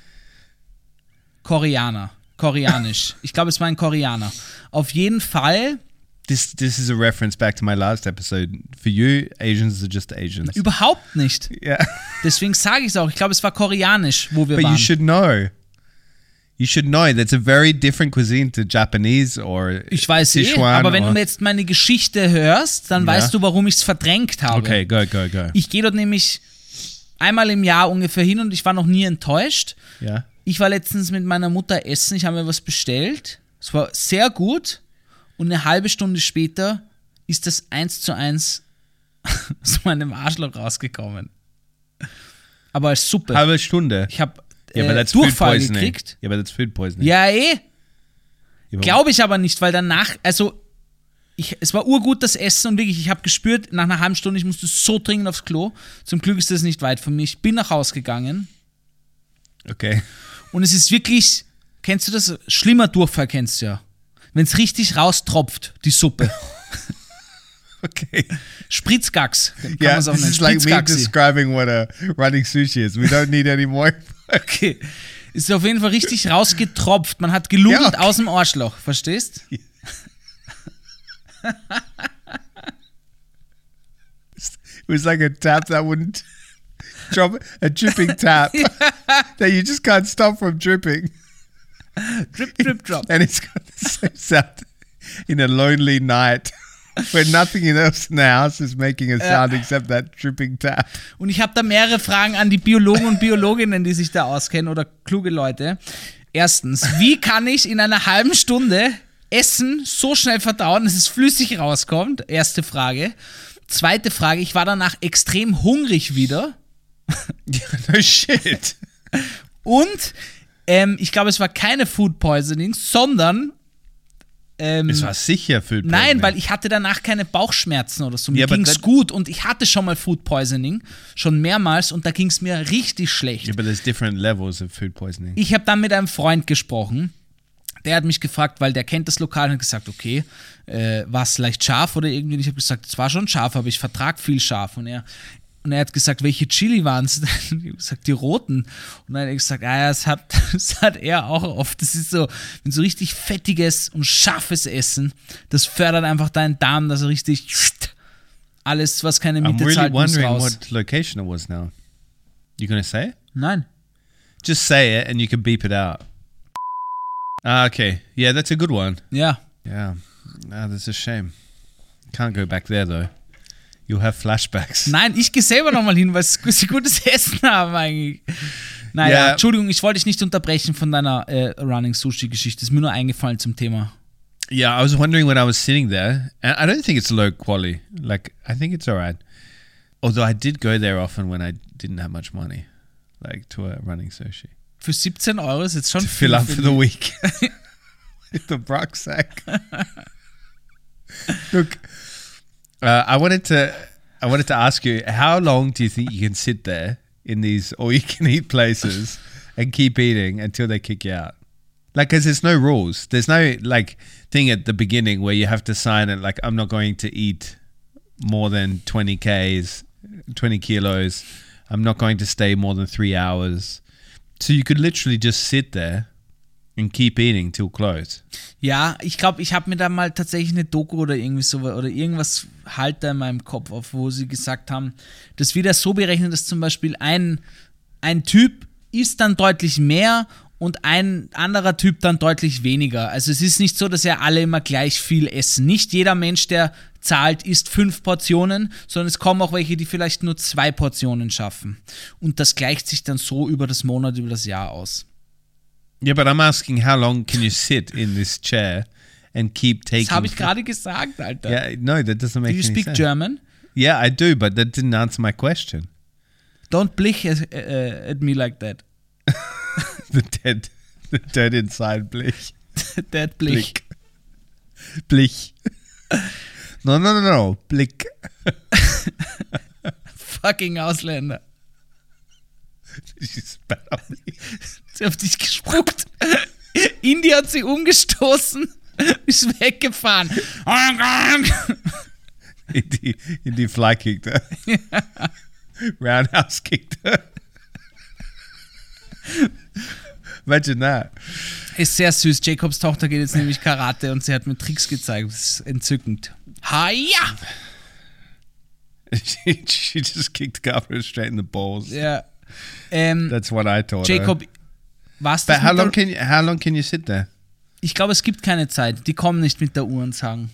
koreanisch. Ich glaube, es war ein Koreaner. Auf jeden Fall this is a reference back to my last episode. For you, Asians are just Asians. überhaupt nicht. Yeah. Deswegen sage ich es auch. Ich glaube, es war koreanisch, wo wir But waren. you should know. You should know that's a very different cuisine to Japanese or Ich weiß Sichuan. aber wenn or, du jetzt meine Geschichte hörst, dann Ja. weißt du, warum ich es verdrängt habe. Okay, go. Ich gehe dort nämlich einmal im Jahr ungefähr hin und ich war noch nie enttäuscht. Yeah. Ich war letztens mit meiner Mutter essen, ich habe mir was bestellt. Es war sehr gut und eine halbe Stunde später ist das 1:1 aus meinem Arschloch rausgekommen. Aber als Suppe. Halbe Stunde. Ich habe Yeah, but that's food Durchfall poisoning. gekriegt. Yeah, but that's food poisoning. Ja, Yeah, but- glaube ich aber nicht, weil danach, also es war urgut das Essen und wirklich, ich habe gespürt, nach einer halben Stunde, ich musste so dringend aufs Klo. Zum Glück ist das nicht weit von mir. Ich bin nach Hause gegangen Okay. und es ist wirklich, kennst du das? Schlimmer Durchfall kennst du ja. Wenn es richtig raustropft, die Suppe. Okay. Spritzgax, kann Yeah, man es auch this nennen. is like me Spritzgaxi. describing what a running sushi is. We don't need any more. Okay. Ist auf jeden Fall richtig rausgetropft. Man hat geludelt Ja, okay. aus dem Arschloch, verstehst? It was like a tap that wouldn't drop, a dripping tap that you just can't stop from dripping. Drip, drip, drop. And it's got the same sound in a lonely night where nothing else in the house is making a sound except that dripping tap. Und ich habe da mehrere Fragen an die Biologen und Biologinnen, die sich da auskennen oder kluge Leute. Erstens, wie kann ich in einer halben Stunde Essen so schnell verdauen, dass es flüssig rauskommt? Erste Frage. Zweite Frage, ich war danach extrem hungrig wieder. No shit. Und ich glaube, es war keine Food Poisoning, sondern Es war sicher Food nein, poisoning. weil ich hatte danach keine Bauchschmerzen oder so. Mir Ja, aber ging's that- gut und ich hatte schon mal Food Poisoning, schon mehrmals und da ging's mir richtig schlecht. Yeah, but there's different levels of food poisoning. Ich habe dann mit einem Freund gesprochen, der hat mich gefragt, weil der kennt das Lokal und hat gesagt, okay, war es leicht scharf oder irgendwie? Und ich habe gesagt, es war schon scharf, aber ich vertrag viel scharf. Und er hat gesagt, welche Chili waren es? Ich habe gesagt, die roten. Und dann hat er gesagt, ja, das hat er auch oft. Das ist so, wenn so richtig fettiges und scharfes Essen, das fördert einfach deinen Darm, dass er richtig alles, was keine I'm Miete really zahlt, muss wondering raus. what location it was now. You gonna say it? Nein. Just say it and you can beep it out. Ah, okay. Yeah, that's a good one. Ja. Yeah. Ah, that's a shame. Can't go back there though. You'll have flashbacks. Nein, ich gehe selber nochmal hin, weil sie gutes Essen haben eigentlich. Naja, Ja. Entschuldigung, ich wollte dich nicht unterbrechen von deiner Running Sushi-Geschichte. Ist mir nur eingefallen zum Thema. Yeah, I was wondering when I was sitting there, and I don't think it's low quality. Like, I think it's alright. Although I did go there often when I didn't have much money, like to a running sushi. Für 17 € ist jetzt schon To fill up for finde the ich. week with the rucksack. Look, I wanted to ask you, how long do you think you can sit there in these all-you-can-eat places and keep eating until they kick you out? Like, because there's no rules. There's no like thing at the beginning where you have to sign it. Like, I'm not going to eat more than 20 kilos. I'm not going to stay more than 3 hours. So you could literally just sit there and keep eating till close. Ja, ich glaube, ich habe mir da mal tatsächlich eine Doku oder irgendwie so oder irgendwas halt da in meinem Kopf auf, wo sie gesagt haben, das wird ja so berechnet, dass zum Beispiel ein Typ isst dann deutlich mehr und ein anderer Typ dann deutlich weniger. Also es ist nicht so, dass ja alle immer gleich viel essen. Nicht jeder Mensch, der zahlt, isst 5 Portionen, sondern es kommen auch welche, die vielleicht nur 2 Portionen schaffen. Und das gleicht sich dann so über das Monat, über das Jahr aus. Yeah, but I'm asking, how long can you sit in this chair and keep taking? Das habe ich gerade gesagt, Alter. Yeah, no, that doesn't Do make you any speak sense. German? Yeah, I do, but that didn't answer my question. Don't blink at me like that. The dead inside Blich. That blink. Blich. No, Blick. Fucking Ausländer. She spat on me. Sie hat dich gespuckt. Indy hat sie umgestoßen. Ist weggefahren. In die Fly kicked her. Roundhouse kicked her. Imagine that. Ist sehr süß. Jacobs Tochter geht jetzt nämlich Karate und sie hat mir Tricks gezeigt. Das ist entzückend. Ha-ja! She just kicked Gabra straight in the balls. Ja. That's what I told her. Jacob, Was das But how mit der- long can you sit there? Ich glaube, es gibt keine Zeit. Die kommen nicht mit der Uhr und sagen.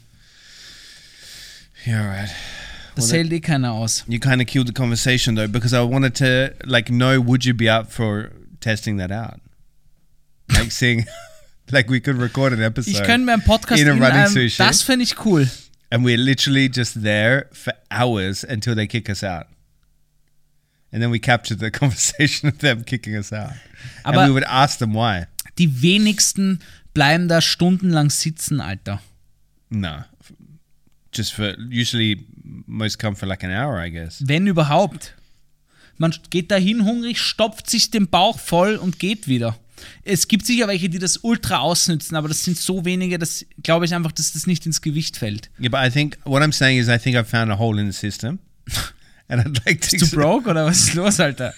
Yeah, right. Das hält eh keiner aus. You kind of killed the conversation though, because I wanted to know, would you be up for testing that out? Like seeing, like we could record an episode. Ich könnte mir einen Podcast in a running sushi. das fände ich cool. And we're literally just there for hours until they kick us out. And then we captured the conversation of them kicking us out. Aber- and we would ask them why. Die wenigsten bleiben da stundenlang sitzen, Alter. No. Just for, usually most come for like an hour, I guess. Wenn überhaupt. Man geht dahin hungrig, stopft sich den Bauch voll und geht wieder. Es gibt sicher welche, die das ultra ausnützen, aber das sind so wenige, dass glaube ich einfach, dass das nicht ins Gewicht fällt. Yeah, but I think, what I'm saying is I think I've found a hole in the system. And I'd like to... Bist du broke oder was ist los, Alter?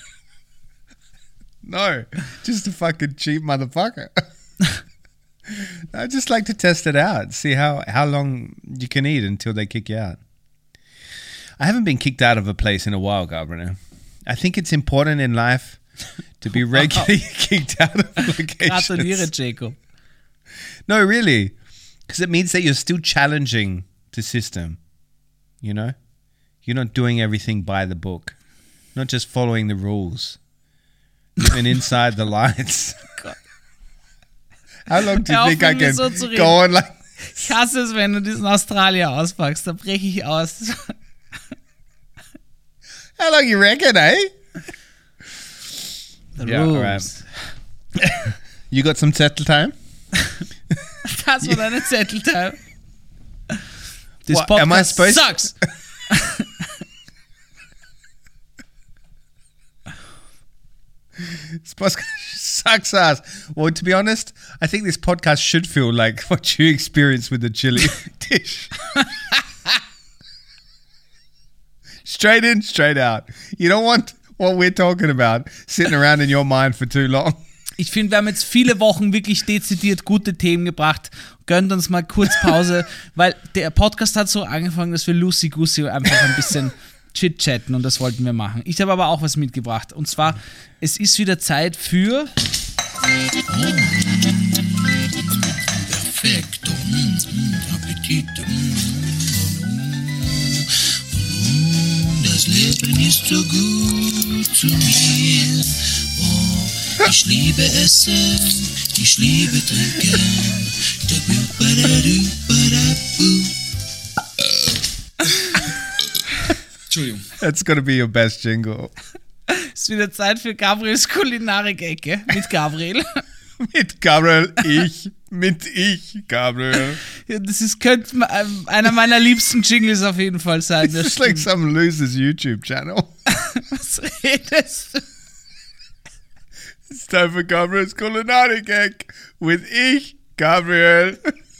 No, just a fucking cheap motherfucker. I'd just like to test it out, see how long you can eat until they kick you out. I haven't been kicked out of a place in a while, Gabriel. I think it's important in life to be regularly kicked out of Gratuliere, locations. Jacob. No, really, because it means that you're still challenging the system, you know? You're not doing everything by the book, not just following the rules. Even inside the lines. How long do you Hör auf, think I mit mir can so zu reden. go on like... Ich hasse es, wenn du diesen Australier auspackst, da breche ich aus. How long you reckon, eh? The Yeah, rules. You got some settle time? Das war deine Zettelteil. This What, am I podcast supposed- sucks. This podcast sucks ass. Well, to be honest, I think this podcast should feel like what you experienced with the chili dish. Straight in, straight out. You don't want what we're talking about sitting around in your mind for too long. Ich finde, wir haben jetzt viele Wochen wirklich dezidiert gute Themen gebracht. Gönnt uns mal kurz Pause, weil der Podcast hat so angefangen, dass wir loosey-goosey einfach ein bisschen chit-chatten und das wollten wir machen. Ich habe aber auch was mitgebracht. Und zwar, es ist wieder Zeit für... Perfekto, Appetit. Das Leben ist so gut zu mir. Oh, ich liebe Essen, ich liebe Trinken. Entschuldigung. That's got to be your best jingle. Es ist wieder Zeit für Gabriels Kulinarik-Ecke mit Gabriel. Mit Gabriel, Gabriel. Ja, das ist, könnte einer meiner liebsten Jingles auf jeden Fall sein. Das It's like some loser's YouTube channel. Was redest du? It's time for Gabriel's Culinary Gag with Gabriel.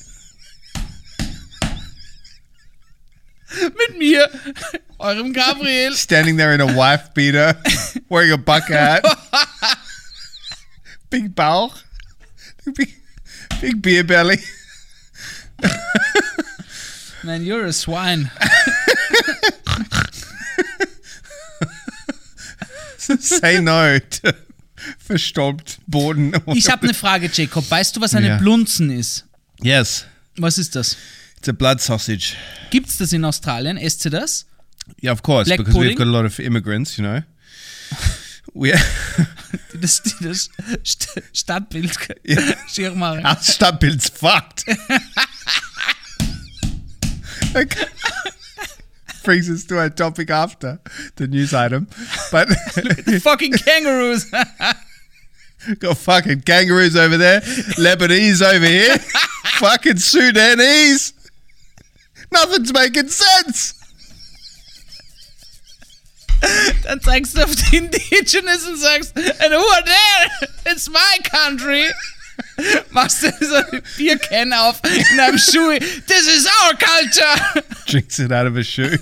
Mit mir, eurem Gabriel. Standing there in a wife beater, wearing a bucket hat, big Bauch, big beer belly. Man, you're a swine. Say no to verstaubt Boden. Ich habe eine Frage, Jacob. Weißt du, was eine Ja. Blunzen ist? Yes, Was ist das? it's a blood sausage. Gibt's das in Australien? Esst ihr das? Yeah, of course, Black because pudding? we've got a lot of immigrants, you know. We Das Stadtbild. Ja. Schirmare. our Stadtbild's fucked. Okay. Brings us to our topic after the news item, but Fucking kangaroos. got fucking kangaroos over there, Lebanese over here, fucking Sudanese. Nothing's making sense. Dann zeigst du auf die Indigenous und sagst, and who are there? It's my country. Machst du so ein Biercan auf in einem Schuh. This is our culture. Drinks it out of a shoe.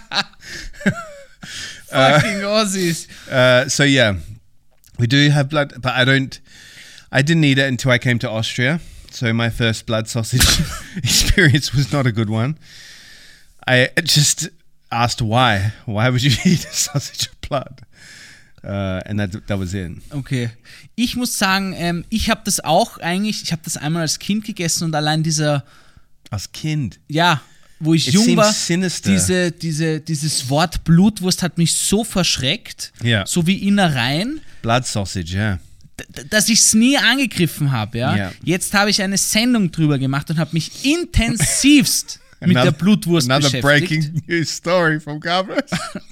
Fucking Aussies. So yeah, we do have blood, but I didn't eat it until I came to Austria. So my first blood sausage experience was not a good one. I just asked why. Why would you eat a sausage of blood? And that was it. Okay. Ich muss sagen, ich habe das einmal als Kind gegessen und allein dieser, Als Kind. ja, wo ich It jung war, seems sinister. dieses Wort Blutwurst hat mich so verschreckt, Ja. so wie Innereien, Blood sausage, yeah. dass ich es nie angegriffen habe. Ja? Ja. Jetzt habe ich eine Sendung drüber gemacht und habe mich intensivst mit der Blutwurst Another beschäftigt. breaking news story from Gabriel.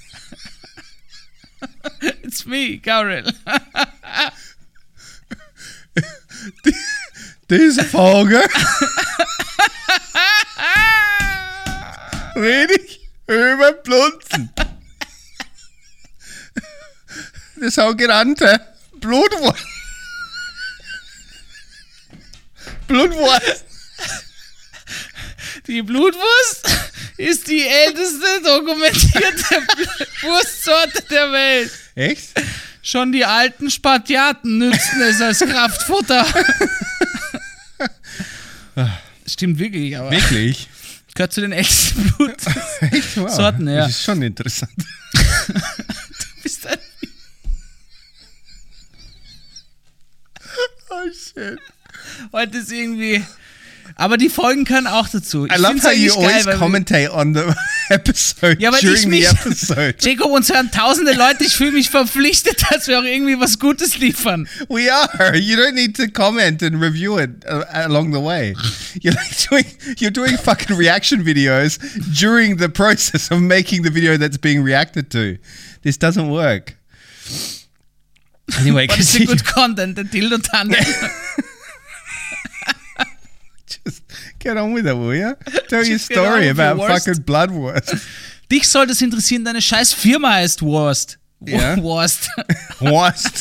It's me, Gabriel. Diese Folge rede ich über Blunzen. Das sogenannte Blutwurst. Blutwurst. Die Blutwurst ist die älteste dokumentierte Wurstsorte der Welt. Echt? Schon die alten Spartiaten nützten es als Kraftfutter. Stimmt wirklich, aber Wirklich? gehört zu den ältesten Echt? Wow. Sorten, ja. Das ist schon interessant. Du bist ein Oh shit. heute ist irgendwie. Aber die Folgen können auch dazu. I love find's how you eigentlich geil, always weil wir- commentate on the episode Ja, weil ich during the mich- episode. Jacob, uns hören tausende Leute. Ich fühle mich verpflichtet, dass wir auch irgendwie was Gutes liefern. We are. You don't need to comment and review it along the way. You're doing fucking reaction videos during the process of making the video that's being reacted to. This doesn't work. Anyway, What is the good content? Der Dildo Tandem. just get on with it, will you? Tell your Just get on story with your about worst. fucking bloodwurst. Dich sollte es interessieren, deine scheiß Firma heißt Wurst. Ja. Wurst. Wurst.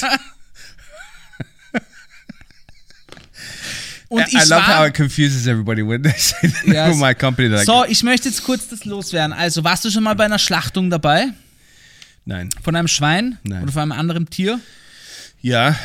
Und I ich love how war. it confuses everybody when they say the name Yes. of my company. They're like, So, ich möchte jetzt kurz das loswerden. Also, warst du schon mal bei einer Schlachtung dabei? Nein. Von einem Schwein? Nein. Oder von einem anderen Tier? Ja.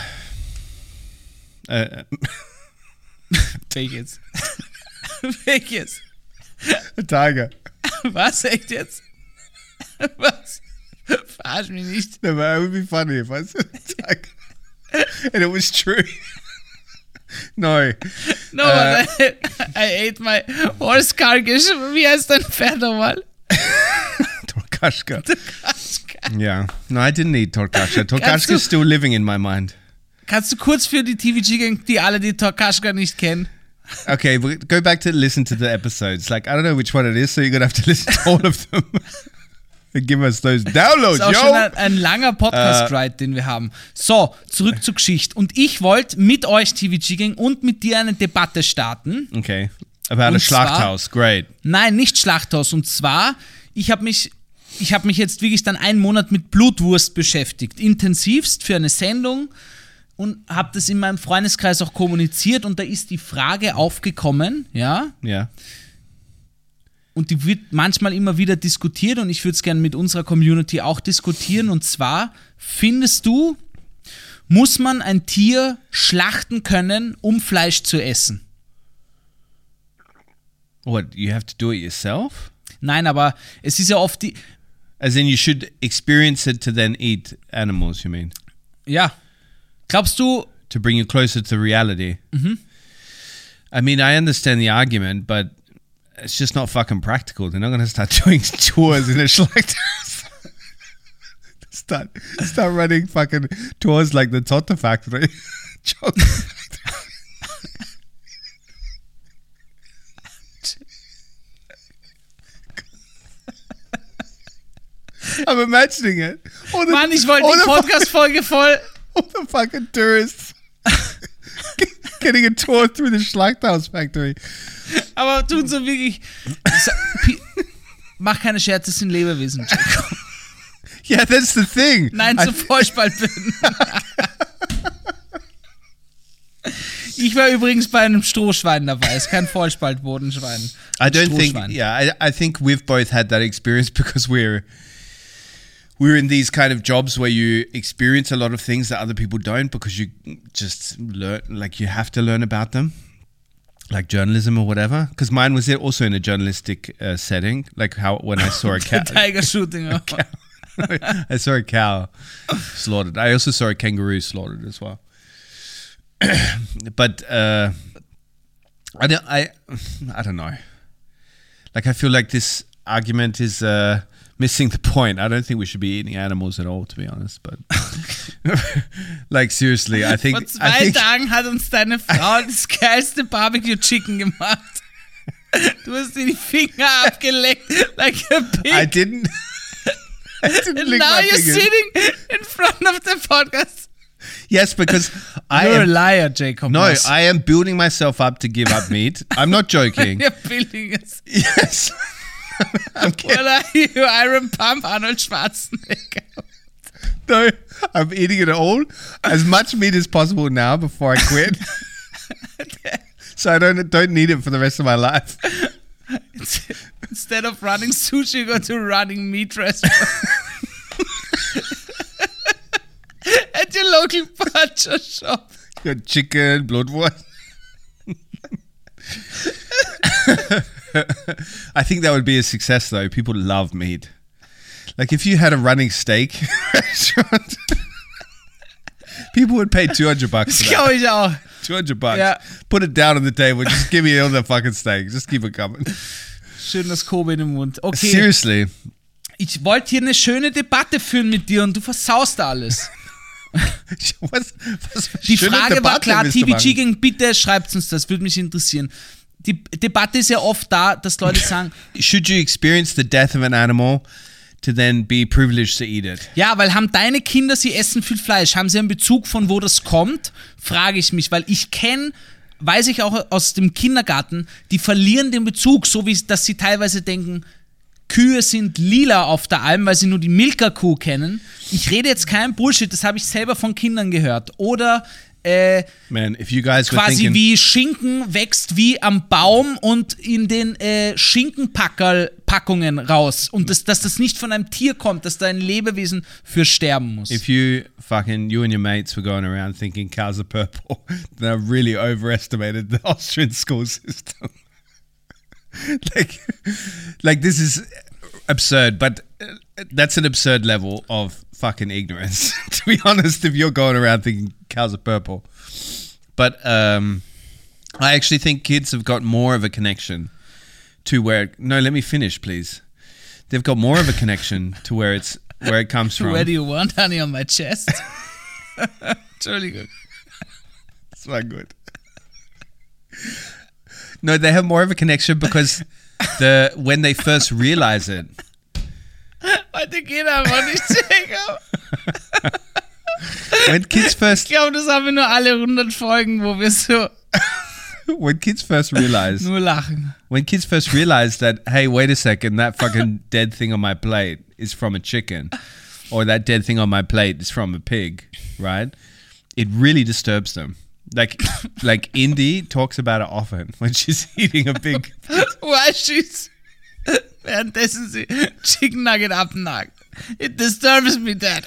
Welches? Welches? A tiger. Was? Echt jetzt? Was? Verarsch mich nicht. No, but it would be funny if I said a tiger. And it was true. No. No, but I ate my horse carcass. Wie heißt dein Pferd nochmal? Torkashka. Yeah. No, I didn't eat Torkashka. Torkashka du- is still living in my mind. Kannst du kurz für die TVG-Gang, die alle die Torkashka nicht kennen? Okay, go back to listen to the episodes. Like, I don't know which one it is, so you're going to have to listen to all of them. And give us those downloads, Das ist auch yo! schon ein langer Podcast-Ride, den wir haben. So, zurück zur Geschichte. Und ich wollte mit euch, TVG-Gang, und mit dir eine Debatte starten. Okay. About a Und zwar- Schlachthaus. Great. Nein, nicht Schlachthaus. Und zwar, ich habe mich jetzt wirklich dann einen Monat mit Blutwurst beschäftigt. Intensivst für eine Sendung. Und habe das in meinem Freundeskreis auch kommuniziert. Und da ist die Frage aufgekommen, ja. Yeah. Und die wird manchmal immer wieder diskutiert. Und ich würde es gerne mit unserer Community auch diskutieren. Und zwar, findest du, muss man ein Tier schlachten können, um Fleisch zu essen? What, you have to do it yourself? Nein, aber es ist ja oft die... As in, you should experience it to then eat animals, you mean? Ja. Glaubst du, To bring you closer to reality. Mm-hmm. I mean, I understand the argument, but it's just not fucking practical. They're not going to start doing tours in a Schlachthaus. start running fucking tours like the Totter factory. Chocolate factory. I'm imagining it. All the, Mann, ich wollte all die the Podcast-Folge voll... all the fucking tourists getting a tour through the Schlachthaus factory. Aber tun so wirklich... Mach keine Scherze, das sind Lebewesen, Jacob. Yeah, that's the thing. Nein, I- zu Vollspaltböden. Ich war übrigens bei einem Strohschwein dabei. Es ist kein Vollspaltbodenschwein. I don't think. Strohschwein. Yeah, I think we've both had that experience because we're in these kind of jobs where you experience a lot of things that other people don't because you just learn, like you have to learn about them, like journalism or whatever. Because mine was also in a journalistic setting, like how when I saw a cat. Tiger Shooting. I saw a cow slaughtered. I also saw a kangaroo slaughtered as well. But I don't know. Like, I feel like this argument is missing the point. I don't think we should be eating animals at all, to be honest. But like, seriously, I think... Vor 2 Tagen hat uns deine Frau das geilste Barbecue-Chicken gemacht. Du hast dir die Finger abgeleckt like a pig. I didn't And lick now my you're fingers. sitting in front of the podcast. Yes, because I You're a am... liar, Jacob. No, Moss. I am building myself up to give up meat. I'm not joking. You're building it. Yes. I'm kidding. What are you, Iron Pump, Arnold Schwarzenegger? No, I'm eating it all, as much meat as possible now before I quit. So I don't need it for the rest of my life. Instead of running sushi, you go to running meat restaurant. At your local butcher shop. Got chicken, bloodwurst. I think that would be a success, though. People love meat. Like, if you had a running steak restaurant, people would pay $200 for Das that. glaube ich auch. $200. Yeah. Put it down on the table. Just give me all the fucking steak. Just keep it coming. Schön das Kobe in den Mund. Okay, Seriously. ich wollte hier eine schöne Debatte führen mit dir und du versaust alles. Was Die schöne Frage war Debatte klar, willst du TVG machen? ging, bitte schreibt uns das, würde mich interessieren. Die Debatte ist ja oft da, dass Leute sagen, Should you experience the death of an animal to then be privileged to eat it? ja, weil haben deine Kinder, sie essen viel Fleisch, haben sie einen Bezug von wo das kommt, frage ich mich, weil ich weiß ich auch aus dem Kindergarten, die verlieren den Bezug, so wie dass sie teilweise denken, Kühe sind lila auf der Alm, weil sie nur die Milka-Kuh kennen. Ich rede jetzt keinen Bullshit, das habe ich selber von Kindern gehört. Oder Man, if you guys were quasi thinking... wie Schinken wächst wie am Baum und in den Schinkenpackungen raus. Und dass das nicht von einem Tier kommt, dass da ein Lebewesen für sterben muss. If you and your mates were going around thinking cows are purple, then I really overestimated the Austrian school system. like this is absurd, but that's an absurd level of fucking ignorance. To be honest, if you're going around thinking cows are purple. But I actually think kids have got more of a connection to where... No, let me finish, please. They've got more of a connection to where it comes from. Where do you want, honey, on my chest? Entschuldigung. It's not good. No, they have more of a connection because when they first realize it. Heute geht einfach nicht, Jacob. When kids Ich first glaube, das haben wir nur alle 100 Folgen, wo wir so when kids first realize nur lachen. that, hey, wait a second, that fucking dead thing on my plate is from a chicken, or that dead thing on my plate is from a pig, right? It really disturbs them. Like Indy talks about it often when she's eating a big... While she's währenddessen sie Chicken Nugget abnagt. It disturbs me, Dad.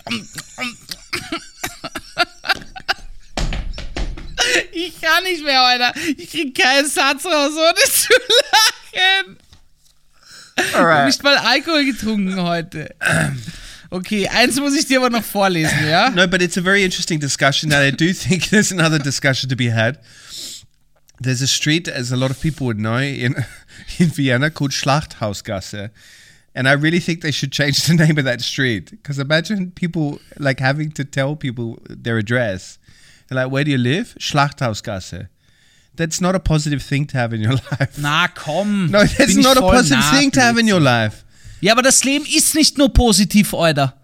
Ich kann nicht mehr, Alter. Ich krieg keinen Satz raus, ohne zu lachen. Alright. Nicht mal Alkohol getrunken heute. Okay, eins muss ich dir aber noch vorlesen, ja? No, but it's a very interesting discussion, and I do think there's another discussion to be had. There's a street, as a lot of people would know, in Vienna called Schlachthausgasse. And I really think they should change the name of that street. Because imagine people like having to tell people their address. And like, where do you live? Schlachthausgasse. That's not a positive thing to have in your life. Na komm. No, that's bin ich not a voll positive thing to have in your life. Ja, aber das Leben ist nicht nur positiv, Alter.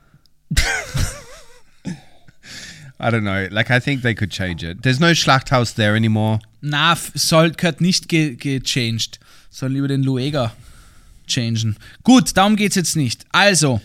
I don't know. Like, I think they could change it. There's no Schlachthaus there anymore. Na, gehört nicht gechanged. Soll lieber den Lueger changen. Gut, darum geht's jetzt nicht. Also,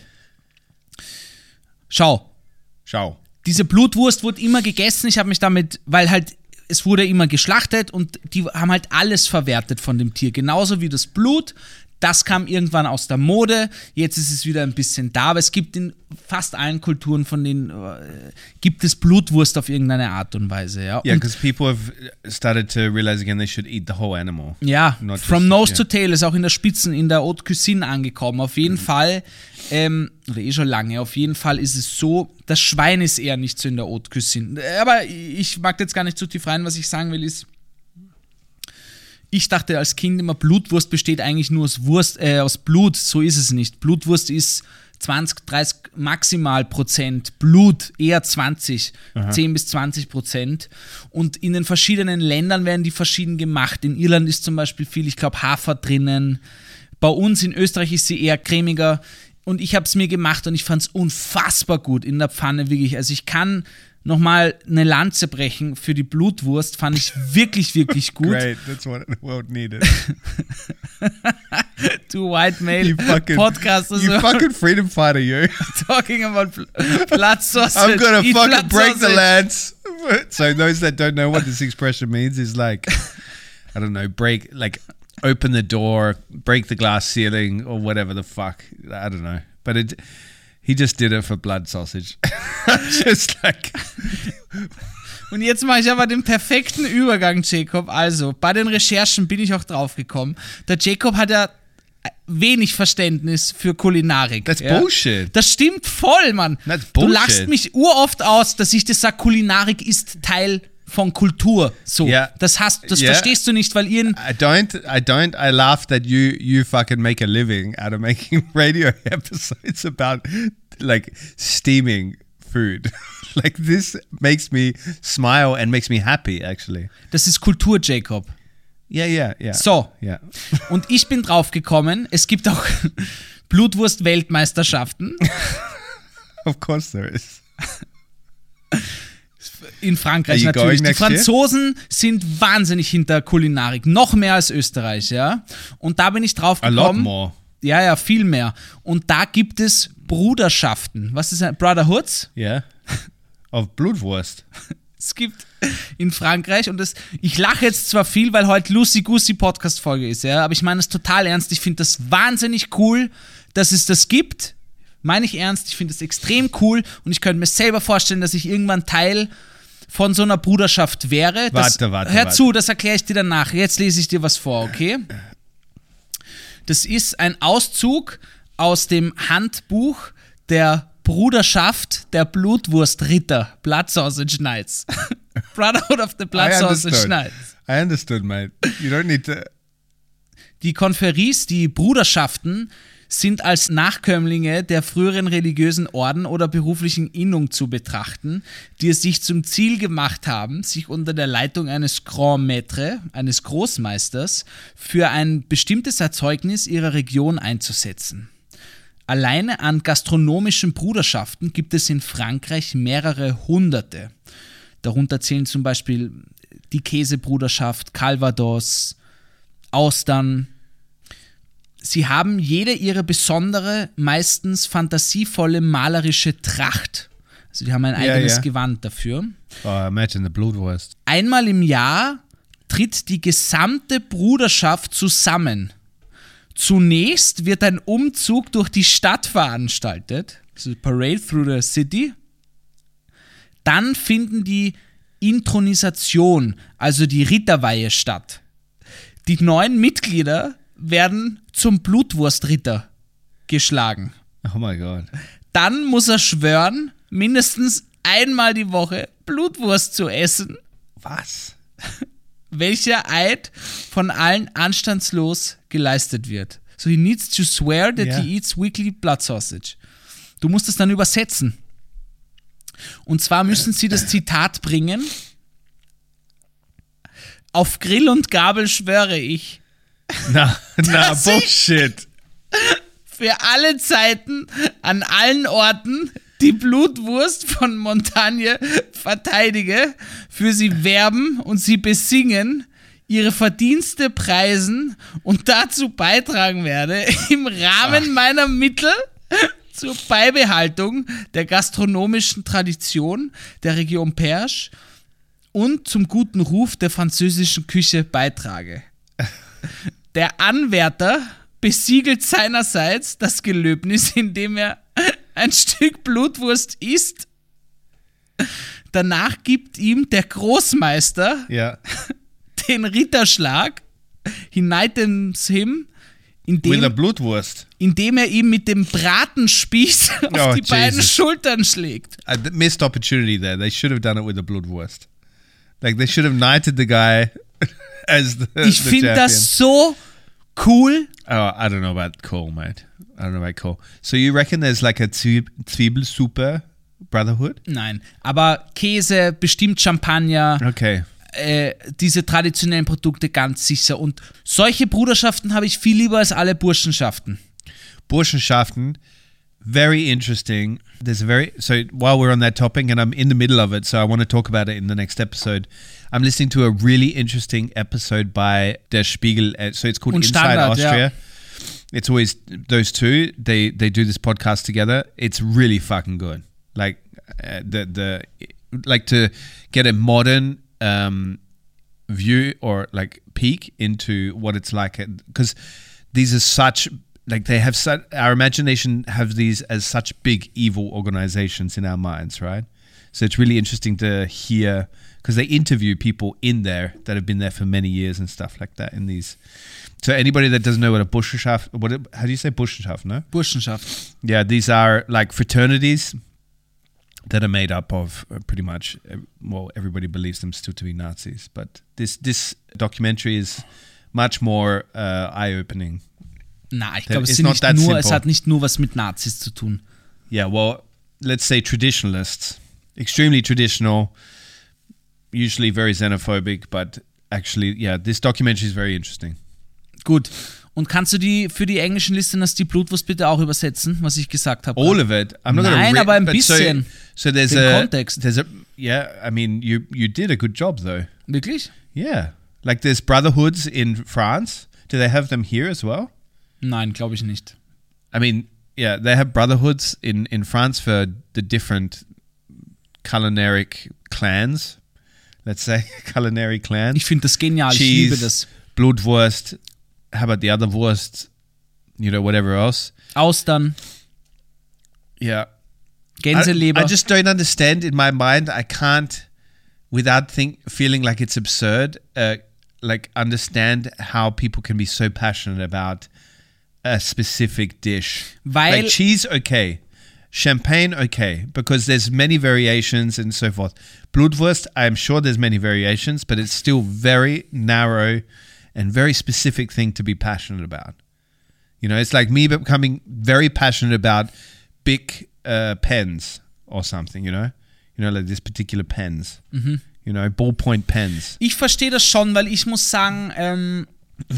schau. Diese Blutwurst wurde immer gegessen. Ich habe mich damit, weil halt, es wurde immer geschlachtet und die haben halt alles verwertet von dem Tier. Genauso wie das Blut. Das kam irgendwann aus der Mode, jetzt ist es wieder ein bisschen da, aber es gibt in fast allen Kulturen von denen, gibt es Blutwurst auf irgendeine Art und Weise. Ja, Yeah, because people have started to realize again they should eat the whole animal. Ja, Not just- from nose yeah. to tail ist auch in der Spitzen, in der Haute Cuisine angekommen. Auf jeden Fall, oder schon lange, auf jeden Fall ist es so, das Schwein ist eher nicht so in der Haute Cuisine. Aber ich mag jetzt gar nicht zu tief rein, was ich sagen will ist, ich dachte als Kind immer, Blutwurst besteht eigentlich nur aus Blut. So ist es nicht. Blutwurst ist 20, 30 maximal Prozent Blut, eher 20, 10 bis 20%. Und in den verschiedenen Ländern werden die verschieden gemacht. In Irland ist zum Beispiel viel, ich glaube, Hafer drinnen. Bei uns in Österreich ist sie eher cremiger. Und ich habe es mir gemacht und ich fand es unfassbar gut in der Pfanne, wirklich. Also ich kann nochmal eine Lanze brechen für die Blutwurst, fand ich wirklich, wirklich gut. Great, that's what the world needed. Two white male You fucking podcasters you fucking freedom fighter, you. talking about blood sausage. I'm gonna Eat fucking blood break the sausage. lance. So those that don't know what this expression means is like, I don't know, open the door, break the glass ceiling, or whatever the fuck. I don't know, but he just did it for blood sausage. Just like Und jetzt mache ich aber den perfekten Übergang, Jacob. Also, bei den Recherchen bin ich auch drauf gekommen. Der Jacob hat ja wenig Verständnis für Kulinarik. That's ja? bullshit. Das stimmt voll, Mann. That's Du bullshit. lachst mich uroft aus, dass ich das sage, Kulinarik ist Teil von Kultur. So, Ja. das Ja. verstehst du nicht, weil ihr I don't. I laugh that you fucking make a living out of making radio episodes about like steaming food. Like this makes me smile and makes me happy actually. das ist Kultur, Jacob. Yeah. So. Yeah. Und ich bin drauf gekommen, es gibt auch Blutwurst-Weltmeisterschaften Of course there is. in Frankreich Are you natürlich. going Die next year? Franzosen sind wahnsinnig hinter Kulinarik, noch mehr als Österreich, ja. Und da bin ich drauf A gekommen. lot more. Ja, viel mehr. Und da gibt es Bruderschaften. Was ist ein Brotherhoods? Yeah. Of Blutwurst. Es gibt in Frankreich und ich lache jetzt zwar viel, weil heute Lucy-Goosey-Podcast-Folge ist, ja, aber ich meine das total ernst. Ich finde das wahnsinnig cool, dass es das gibt. Meine ich ernst, ich finde das extrem cool und ich könnte mir selber vorstellen, dass ich irgendwann Teil von so einer Bruderschaft wäre. Warte. Hör zu, das erkläre ich dir danach. Jetzt lese ich dir was vor, okay? Das ist ein Auszug aus dem Handbuch der Bruderschaft der Blutwurstritter, Blood Sausage Knights. Brotherhood of the Blood Sausage Knights. I understood, mate. You don't need to. Die Konferis, die Bruderschaften, sind als Nachkömmlinge der früheren religiösen Orden oder beruflichen Innung zu betrachten, die es sich zum Ziel gemacht haben, sich unter der Leitung eines Grand Maître, eines Großmeisters, für ein bestimmtes Erzeugnis ihrer Region einzusetzen. Alleine an gastronomischen Bruderschaften gibt es in Frankreich mehrere hunderte. Darunter zählen zum Beispiel die Käsebruderschaft, Calvados, Austern. Sie haben jede ihre besondere, meistens fantasievolle malerische Tracht. Also die haben ein eigenes ja. Gewand dafür. Oh, imagine the Blutwurst. Einmal im Jahr tritt die gesamte Bruderschaft zusammen. Zunächst wird ein Umzug durch die Stadt veranstaltet, also Parade through the City. Dann finden die Inthronisation, also die Ritterweihe statt. Die neuen Mitglieder werden zum Blutwurstritter geschlagen. Oh my God. Dann muss er schwören, mindestens einmal die Woche Blutwurst zu essen, Was? welcher Eid von allen anstandslos geleistet wird. So he needs to swear that Ja. he eats weekly blood sausage. Du musst es dann übersetzen. Und zwar müssen sie das Zitat bringen: Auf Grill und Gabel schwöre ich, Nah, Das bullshit. für alle Zeiten, an allen Orten die Blutwurst von Montagne verteidige, für sie werben und sie besingen, ihre Verdienste preisen und dazu beitragen werde, im Rahmen meiner Mittel zur Beibehaltung der gastronomischen Tradition der Region Perche und zum guten Ruf der französischen Küche beitrage. Der Anwärter besiegelt seinerseits das Gelöbnis, indem er ein Stück Blutwurst isst. Danach gibt ihm der Großmeister Yeah. den Ritterschlag, he knights him, With a Blutwurst. indem er ihm mit dem Bratenspieß auf Oh, die beiden Jesus. Schultern schlägt. A missed opportunity there. They should have done it with a Blutwurst. Like, they should have knighted the guy as the Ich the finde champion. das so cool. Oh, I don't know about cool, mate. I don't know about cool. So you reckon there's like a Zwiebelsuppe Brotherhood? Nein, aber Käse, bestimmt Champagner, Okay. diese traditionellen Produkte ganz sicher. Und solche Bruderschaften habe ich viel lieber als alle Burschenschaften. Burschenschaften, very interesting. So while we're on that topic, and I'm in the middle of it, so I want to talk about it in the next episode. I'm listening to a really interesting episode by Der Spiegel. So it's called Und Inside Standard, Austria. yeah. It's always those two. They do this podcast together. It's really fucking good. Like like to get a modern view or like peek into what it's like, because these are such, like, they have such, our imagination have these as such big evil organizations in our minds, right? So it's really interesting to hear, because they interview people in there that have been there for many years and stuff like that in these. So anybody that doesn't know what a Burschenschaft, how do you say Burschenschaft, no? Burschenschaft. Yeah, these are like fraternities that are made up of pretty much, well, everybody believes them still to be Nazis. But this documentary is much more eye-opening. Na, ich glaube, It's es not that simple. hat nicht nur was mit Nazis zu tun. Yeah, well, let's say traditionalists. Extremely traditional, usually very xenophobic, but actually, yeah, this documentary is very interesting. Gut. Und kannst du für die englischen Listeners die Blutwurst bitte auch übersetzen, was ich gesagt habe? All of it. I'm not going to Nein, aber ein but bisschen. So there's Den Kontext. yeah, I mean, you did a good job though. Wirklich? Yeah. Like there's brotherhoods in France. Do they have them here as well? Nein, glaube ich nicht. I mean, yeah, they have brotherhoods in France for the different culinary clans. Let's say culinary clans. Ich finde das genial, ich Cheese, liebe das. Blutwurst. How about the other wurst? You know, whatever else. Austern, Yeah. Gänseleber. I just don't understand in my mind. I can't, without feeling like it's absurd, like understand how people can be so passionate about a specific dish. Weil- like cheese, okay. Champagne, okay, because there's many variations and so forth. Blutwurst, I'm sure there's many variations, but it's still very narrow and very specific thing to be passionate about. You know, it's like me becoming very passionate about big pens or something, you know, like this particular pens, you know, ballpoint pens. Ich verstehe das schon, weil ich muss sagen,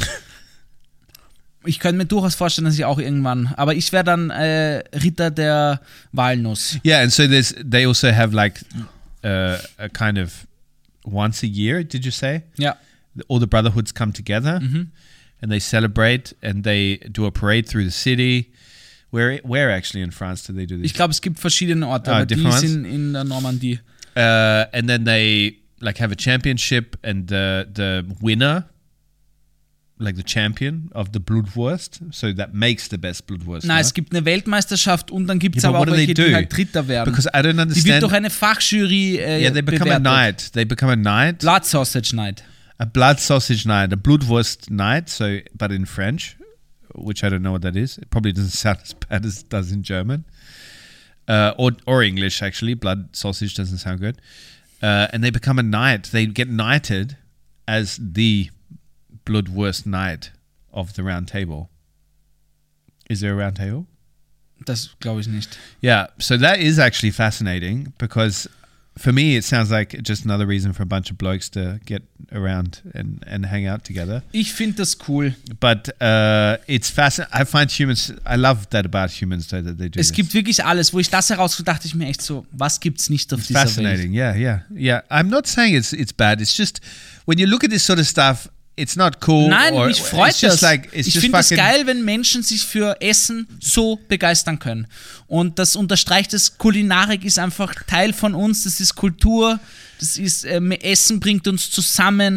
ich könnte mir durchaus vorstellen, dass ich auch irgendwann, aber ich wäre dann Ritter der Walnuss. Yeah, and so they also have like a kind of once a year, did you say? Ja. All the brotherhoods come together and they celebrate and they do a parade through the city. Where actually in France do they do this? Ich glaube, es gibt verschiedene Orte, aber die different ones? sind in der Normandie. And then they like have a championship and the winner, like the champion of the Blutwurst, so that makes the best Blutwurst. Nein, no? es gibt eine Weltmeisterschaft und dann gibt es Yeah, but aber auch what do they welche, die do? halt Dritter werden. Because I don't Die wird understand. durch eine Fachjury Yeah, they become a bewertet. knight. They become a knight. Blood Sausage Night. A blood sausage knight, a Blutwurst knight, so but in French, which I don't know what that is. It probably doesn't sound as bad as it does in German. Or English, actually. Blood sausage doesn't sound good. And they become a knight. They get knighted as the Blutwurst knight of the round table. Is there a round table? Das glaube ich nicht. Yeah, so that is actually fascinating because for me it sounds like just another reason for a bunch of blokes to get around and hang out together. Ich finde das cool. But it's fascinating. I find humans, I love that about humans though, that they do Es this. gibt wirklich alles. Wo ich das herausgefunden dachte ich mir echt so, was gibt's nicht auf dieser Welt? Fascinating, yeah. I'm not saying it's bad. It's just when you look at this sort of stuff, it's not cool. Nein, or mich freut it's just das. like it's Ich just finde es fucking geil, wenn Menschen sich für Essen so begeistern können. Und das unterstreicht es, Kulinarik ist einfach Teil von uns, das ist Kultur, das ist Essen bringt uns zusammen.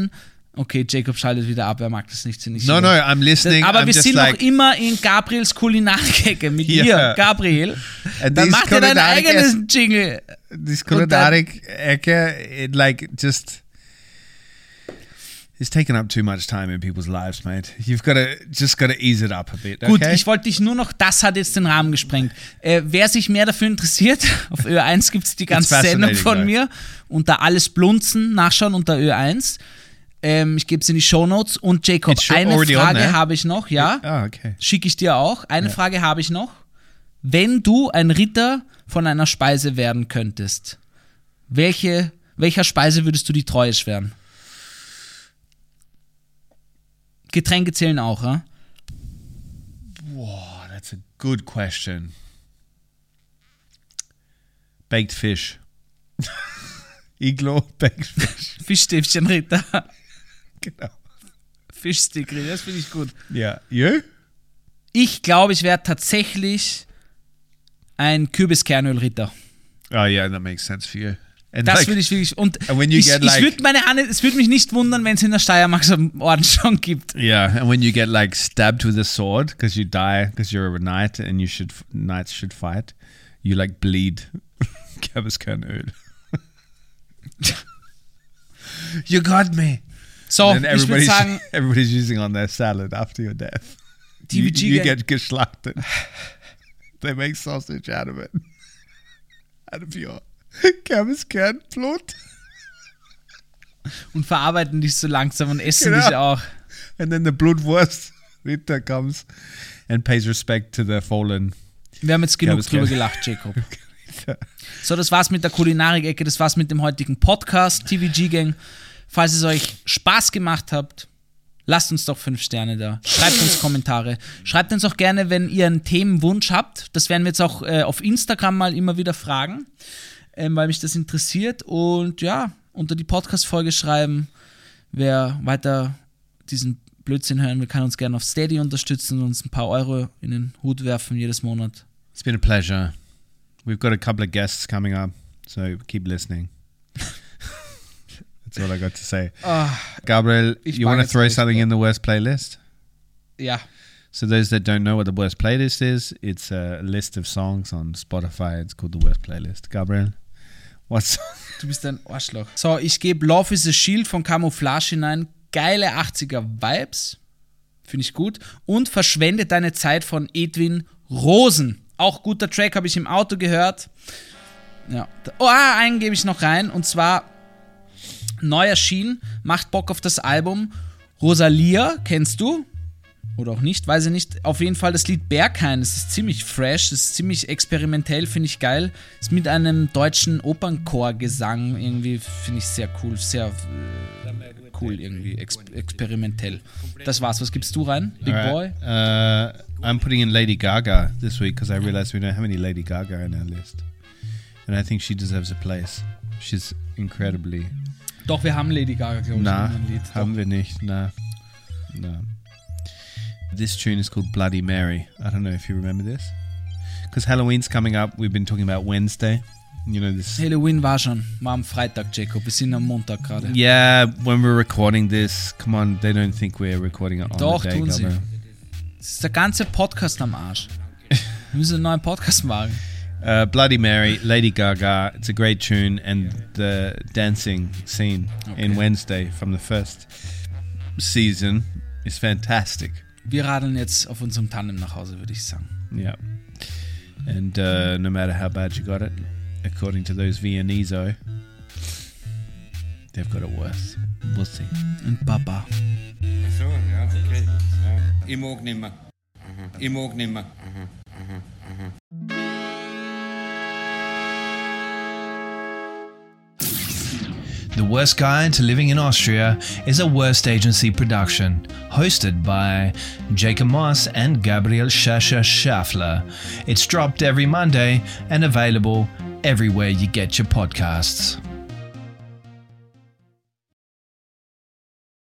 Okay, Jacob schaltet wieder ab, er mag das nicht. No, I'm listening. Aber I'm wir just sind like, noch immer in Gabriels Kulinarik-Ecke mit Ja. dir, Gabriel. And Dann these macht er dein Kulinarik- eigenes Jingle. this Kulinarik Ecke, it like just it's taking up too much time in people's lives, mate. You've got to ease it up a bit. Gut, Okay? ich wollte dich nur noch, das hat jetzt den Rahmen gesprengt. Wer sich mehr dafür interessiert, auf Ö1 gibt es die ganze It's Sendung fascinating, von guys. mir. Unter alles Blunzen, nachschauen unter Ö1. Ich gebe es in die Shownotes. Und Jacob, It's eine already on Frage there. habe ich noch, ja? Oh, okay. Schicke ich dir auch. Eine Frage habe ich noch. Wenn du ein Ritter von einer Speise werden könntest, welcher Speise würdest du die Treue schwören? Getränke zählen auch, ja? Oh, that's a good question. Baked fish. Iglo, baked fish. Fischstäbchen Ritter. Genau. Fischstick Ritter, das finde ich gut. Yeah. You? Ich glaube, ich wäre tatsächlich ein Kürbiskernöl-Ritter. Oh, yeah, that makes sense for you. And Das like, würde ich wirklich. Und and when you ich get like- es würde mich nicht wundern, wenn es in der Steiermark so einen Orden schon gibt. yeah, and when you get like stabbed with a sword because you die because you're a knight and knights should fight, you like bleed. Kürbiskernöl. You got me. So, And ich würde sagen, everybody's using on their salad after your death. TVG you Gang- get geschlachtet. They make sausage out of it. Out of your Kürbiskernblut. und verarbeiten dich so langsam und essen Genau. dich auch. And then the Blutwurst Ritter comes and pays respect to the fallen. Wir haben jetzt genug Kürbiskern. drüber gelacht, Jacob. So, das war's mit der Kulinarik-Ecke, das war's mit dem heutigen Podcast, TVG Gang. Falls es euch Spaß gemacht habt, lasst uns doch 5 Sterne da. Schreibt uns Kommentare. Schreibt uns auch gerne, wenn ihr einen Themenwunsch habt. Das werden wir jetzt auch auf Instagram mal immer wieder fragen, weil mich das interessiert. Und ja, unter die Podcast-Folge schreiben. Wer weiter diesen Blödsinn hören will, kann uns gerne auf Steady unterstützen und uns ein paar Euro in den Hut werfen jedes Monat. It's been a pleasure. We've got a couple of guests coming up, so keep listening. That's all I got to say. Gabriel, ich you mag want to jetzt throw nicht something mehr. in the worst playlist? Ja. So those that don't know what the worst playlist is, it's a list of songs on Spotify. It's called the worst playlist. Gabriel, what's Du bist ein Arschloch. So, ich gebe Love is a Shield von Camouflage hinein. Geile 80er-Vibes. Finde ich gut. Und Verschwende deine Zeit von Edwin Rosen. Auch guter Track, habe ich im Auto gehört. Ja. Einen gebe ich noch rein. Und zwar neu erschienen. Macht Bock auf das Album. Rosalia, kennst du? Oder auch nicht, weiß ich nicht. Auf jeden Fall das Lied Berghain, das ist ziemlich fresh, das ist ziemlich experimentell, finde ich geil. Ist mit einem deutschen Opernchorgesang irgendwie, finde ich sehr cool, sehr cool irgendwie, experimentell. Das war's, was gibst du rein, Big Boy? I'm putting in Lady Gaga this week because I realized we don't have any Lady Gaga in our list. And I think she deserves a place. She's incredibly... Doch, wir haben Lady Gaga, glaube ich, Nah, in einem Lied. Doch. haben wir nicht. Nah. This tune is called Bloody Mary. I don't know if you remember this. Because Halloween's coming up. We've been talking about Wednesday. You know this. Halloween war am Freitag, Jacob. Wir sind am Montag gerade. Yeah, when we're recording this, come on, they don't think we're recording it on Doch, the day. tun sie. Gabriel. Das ist der ganze Podcast am Arsch. Wir müssen einen neuen Podcast machen. Bloody Mary, Lady Gaga. It's a great tune, and the dancing scene in Wednesday from the first season is fantastic. Wir radeln jetzt auf unserem Tandem nach Hause, würde ich sagen. Yeah. And no matter how bad you got it, according to those Viennese, they've got it worse. We'll see. Und Baba. So, ja, okay. Ja. Ich mag nimmer. Ich mag nimmer. The Worst Guide to Living in Austria is a Worst Agency production, hosted by Jacob Moss and Gabriel Schafler. It's dropped every Monday and available everywhere you get your podcasts.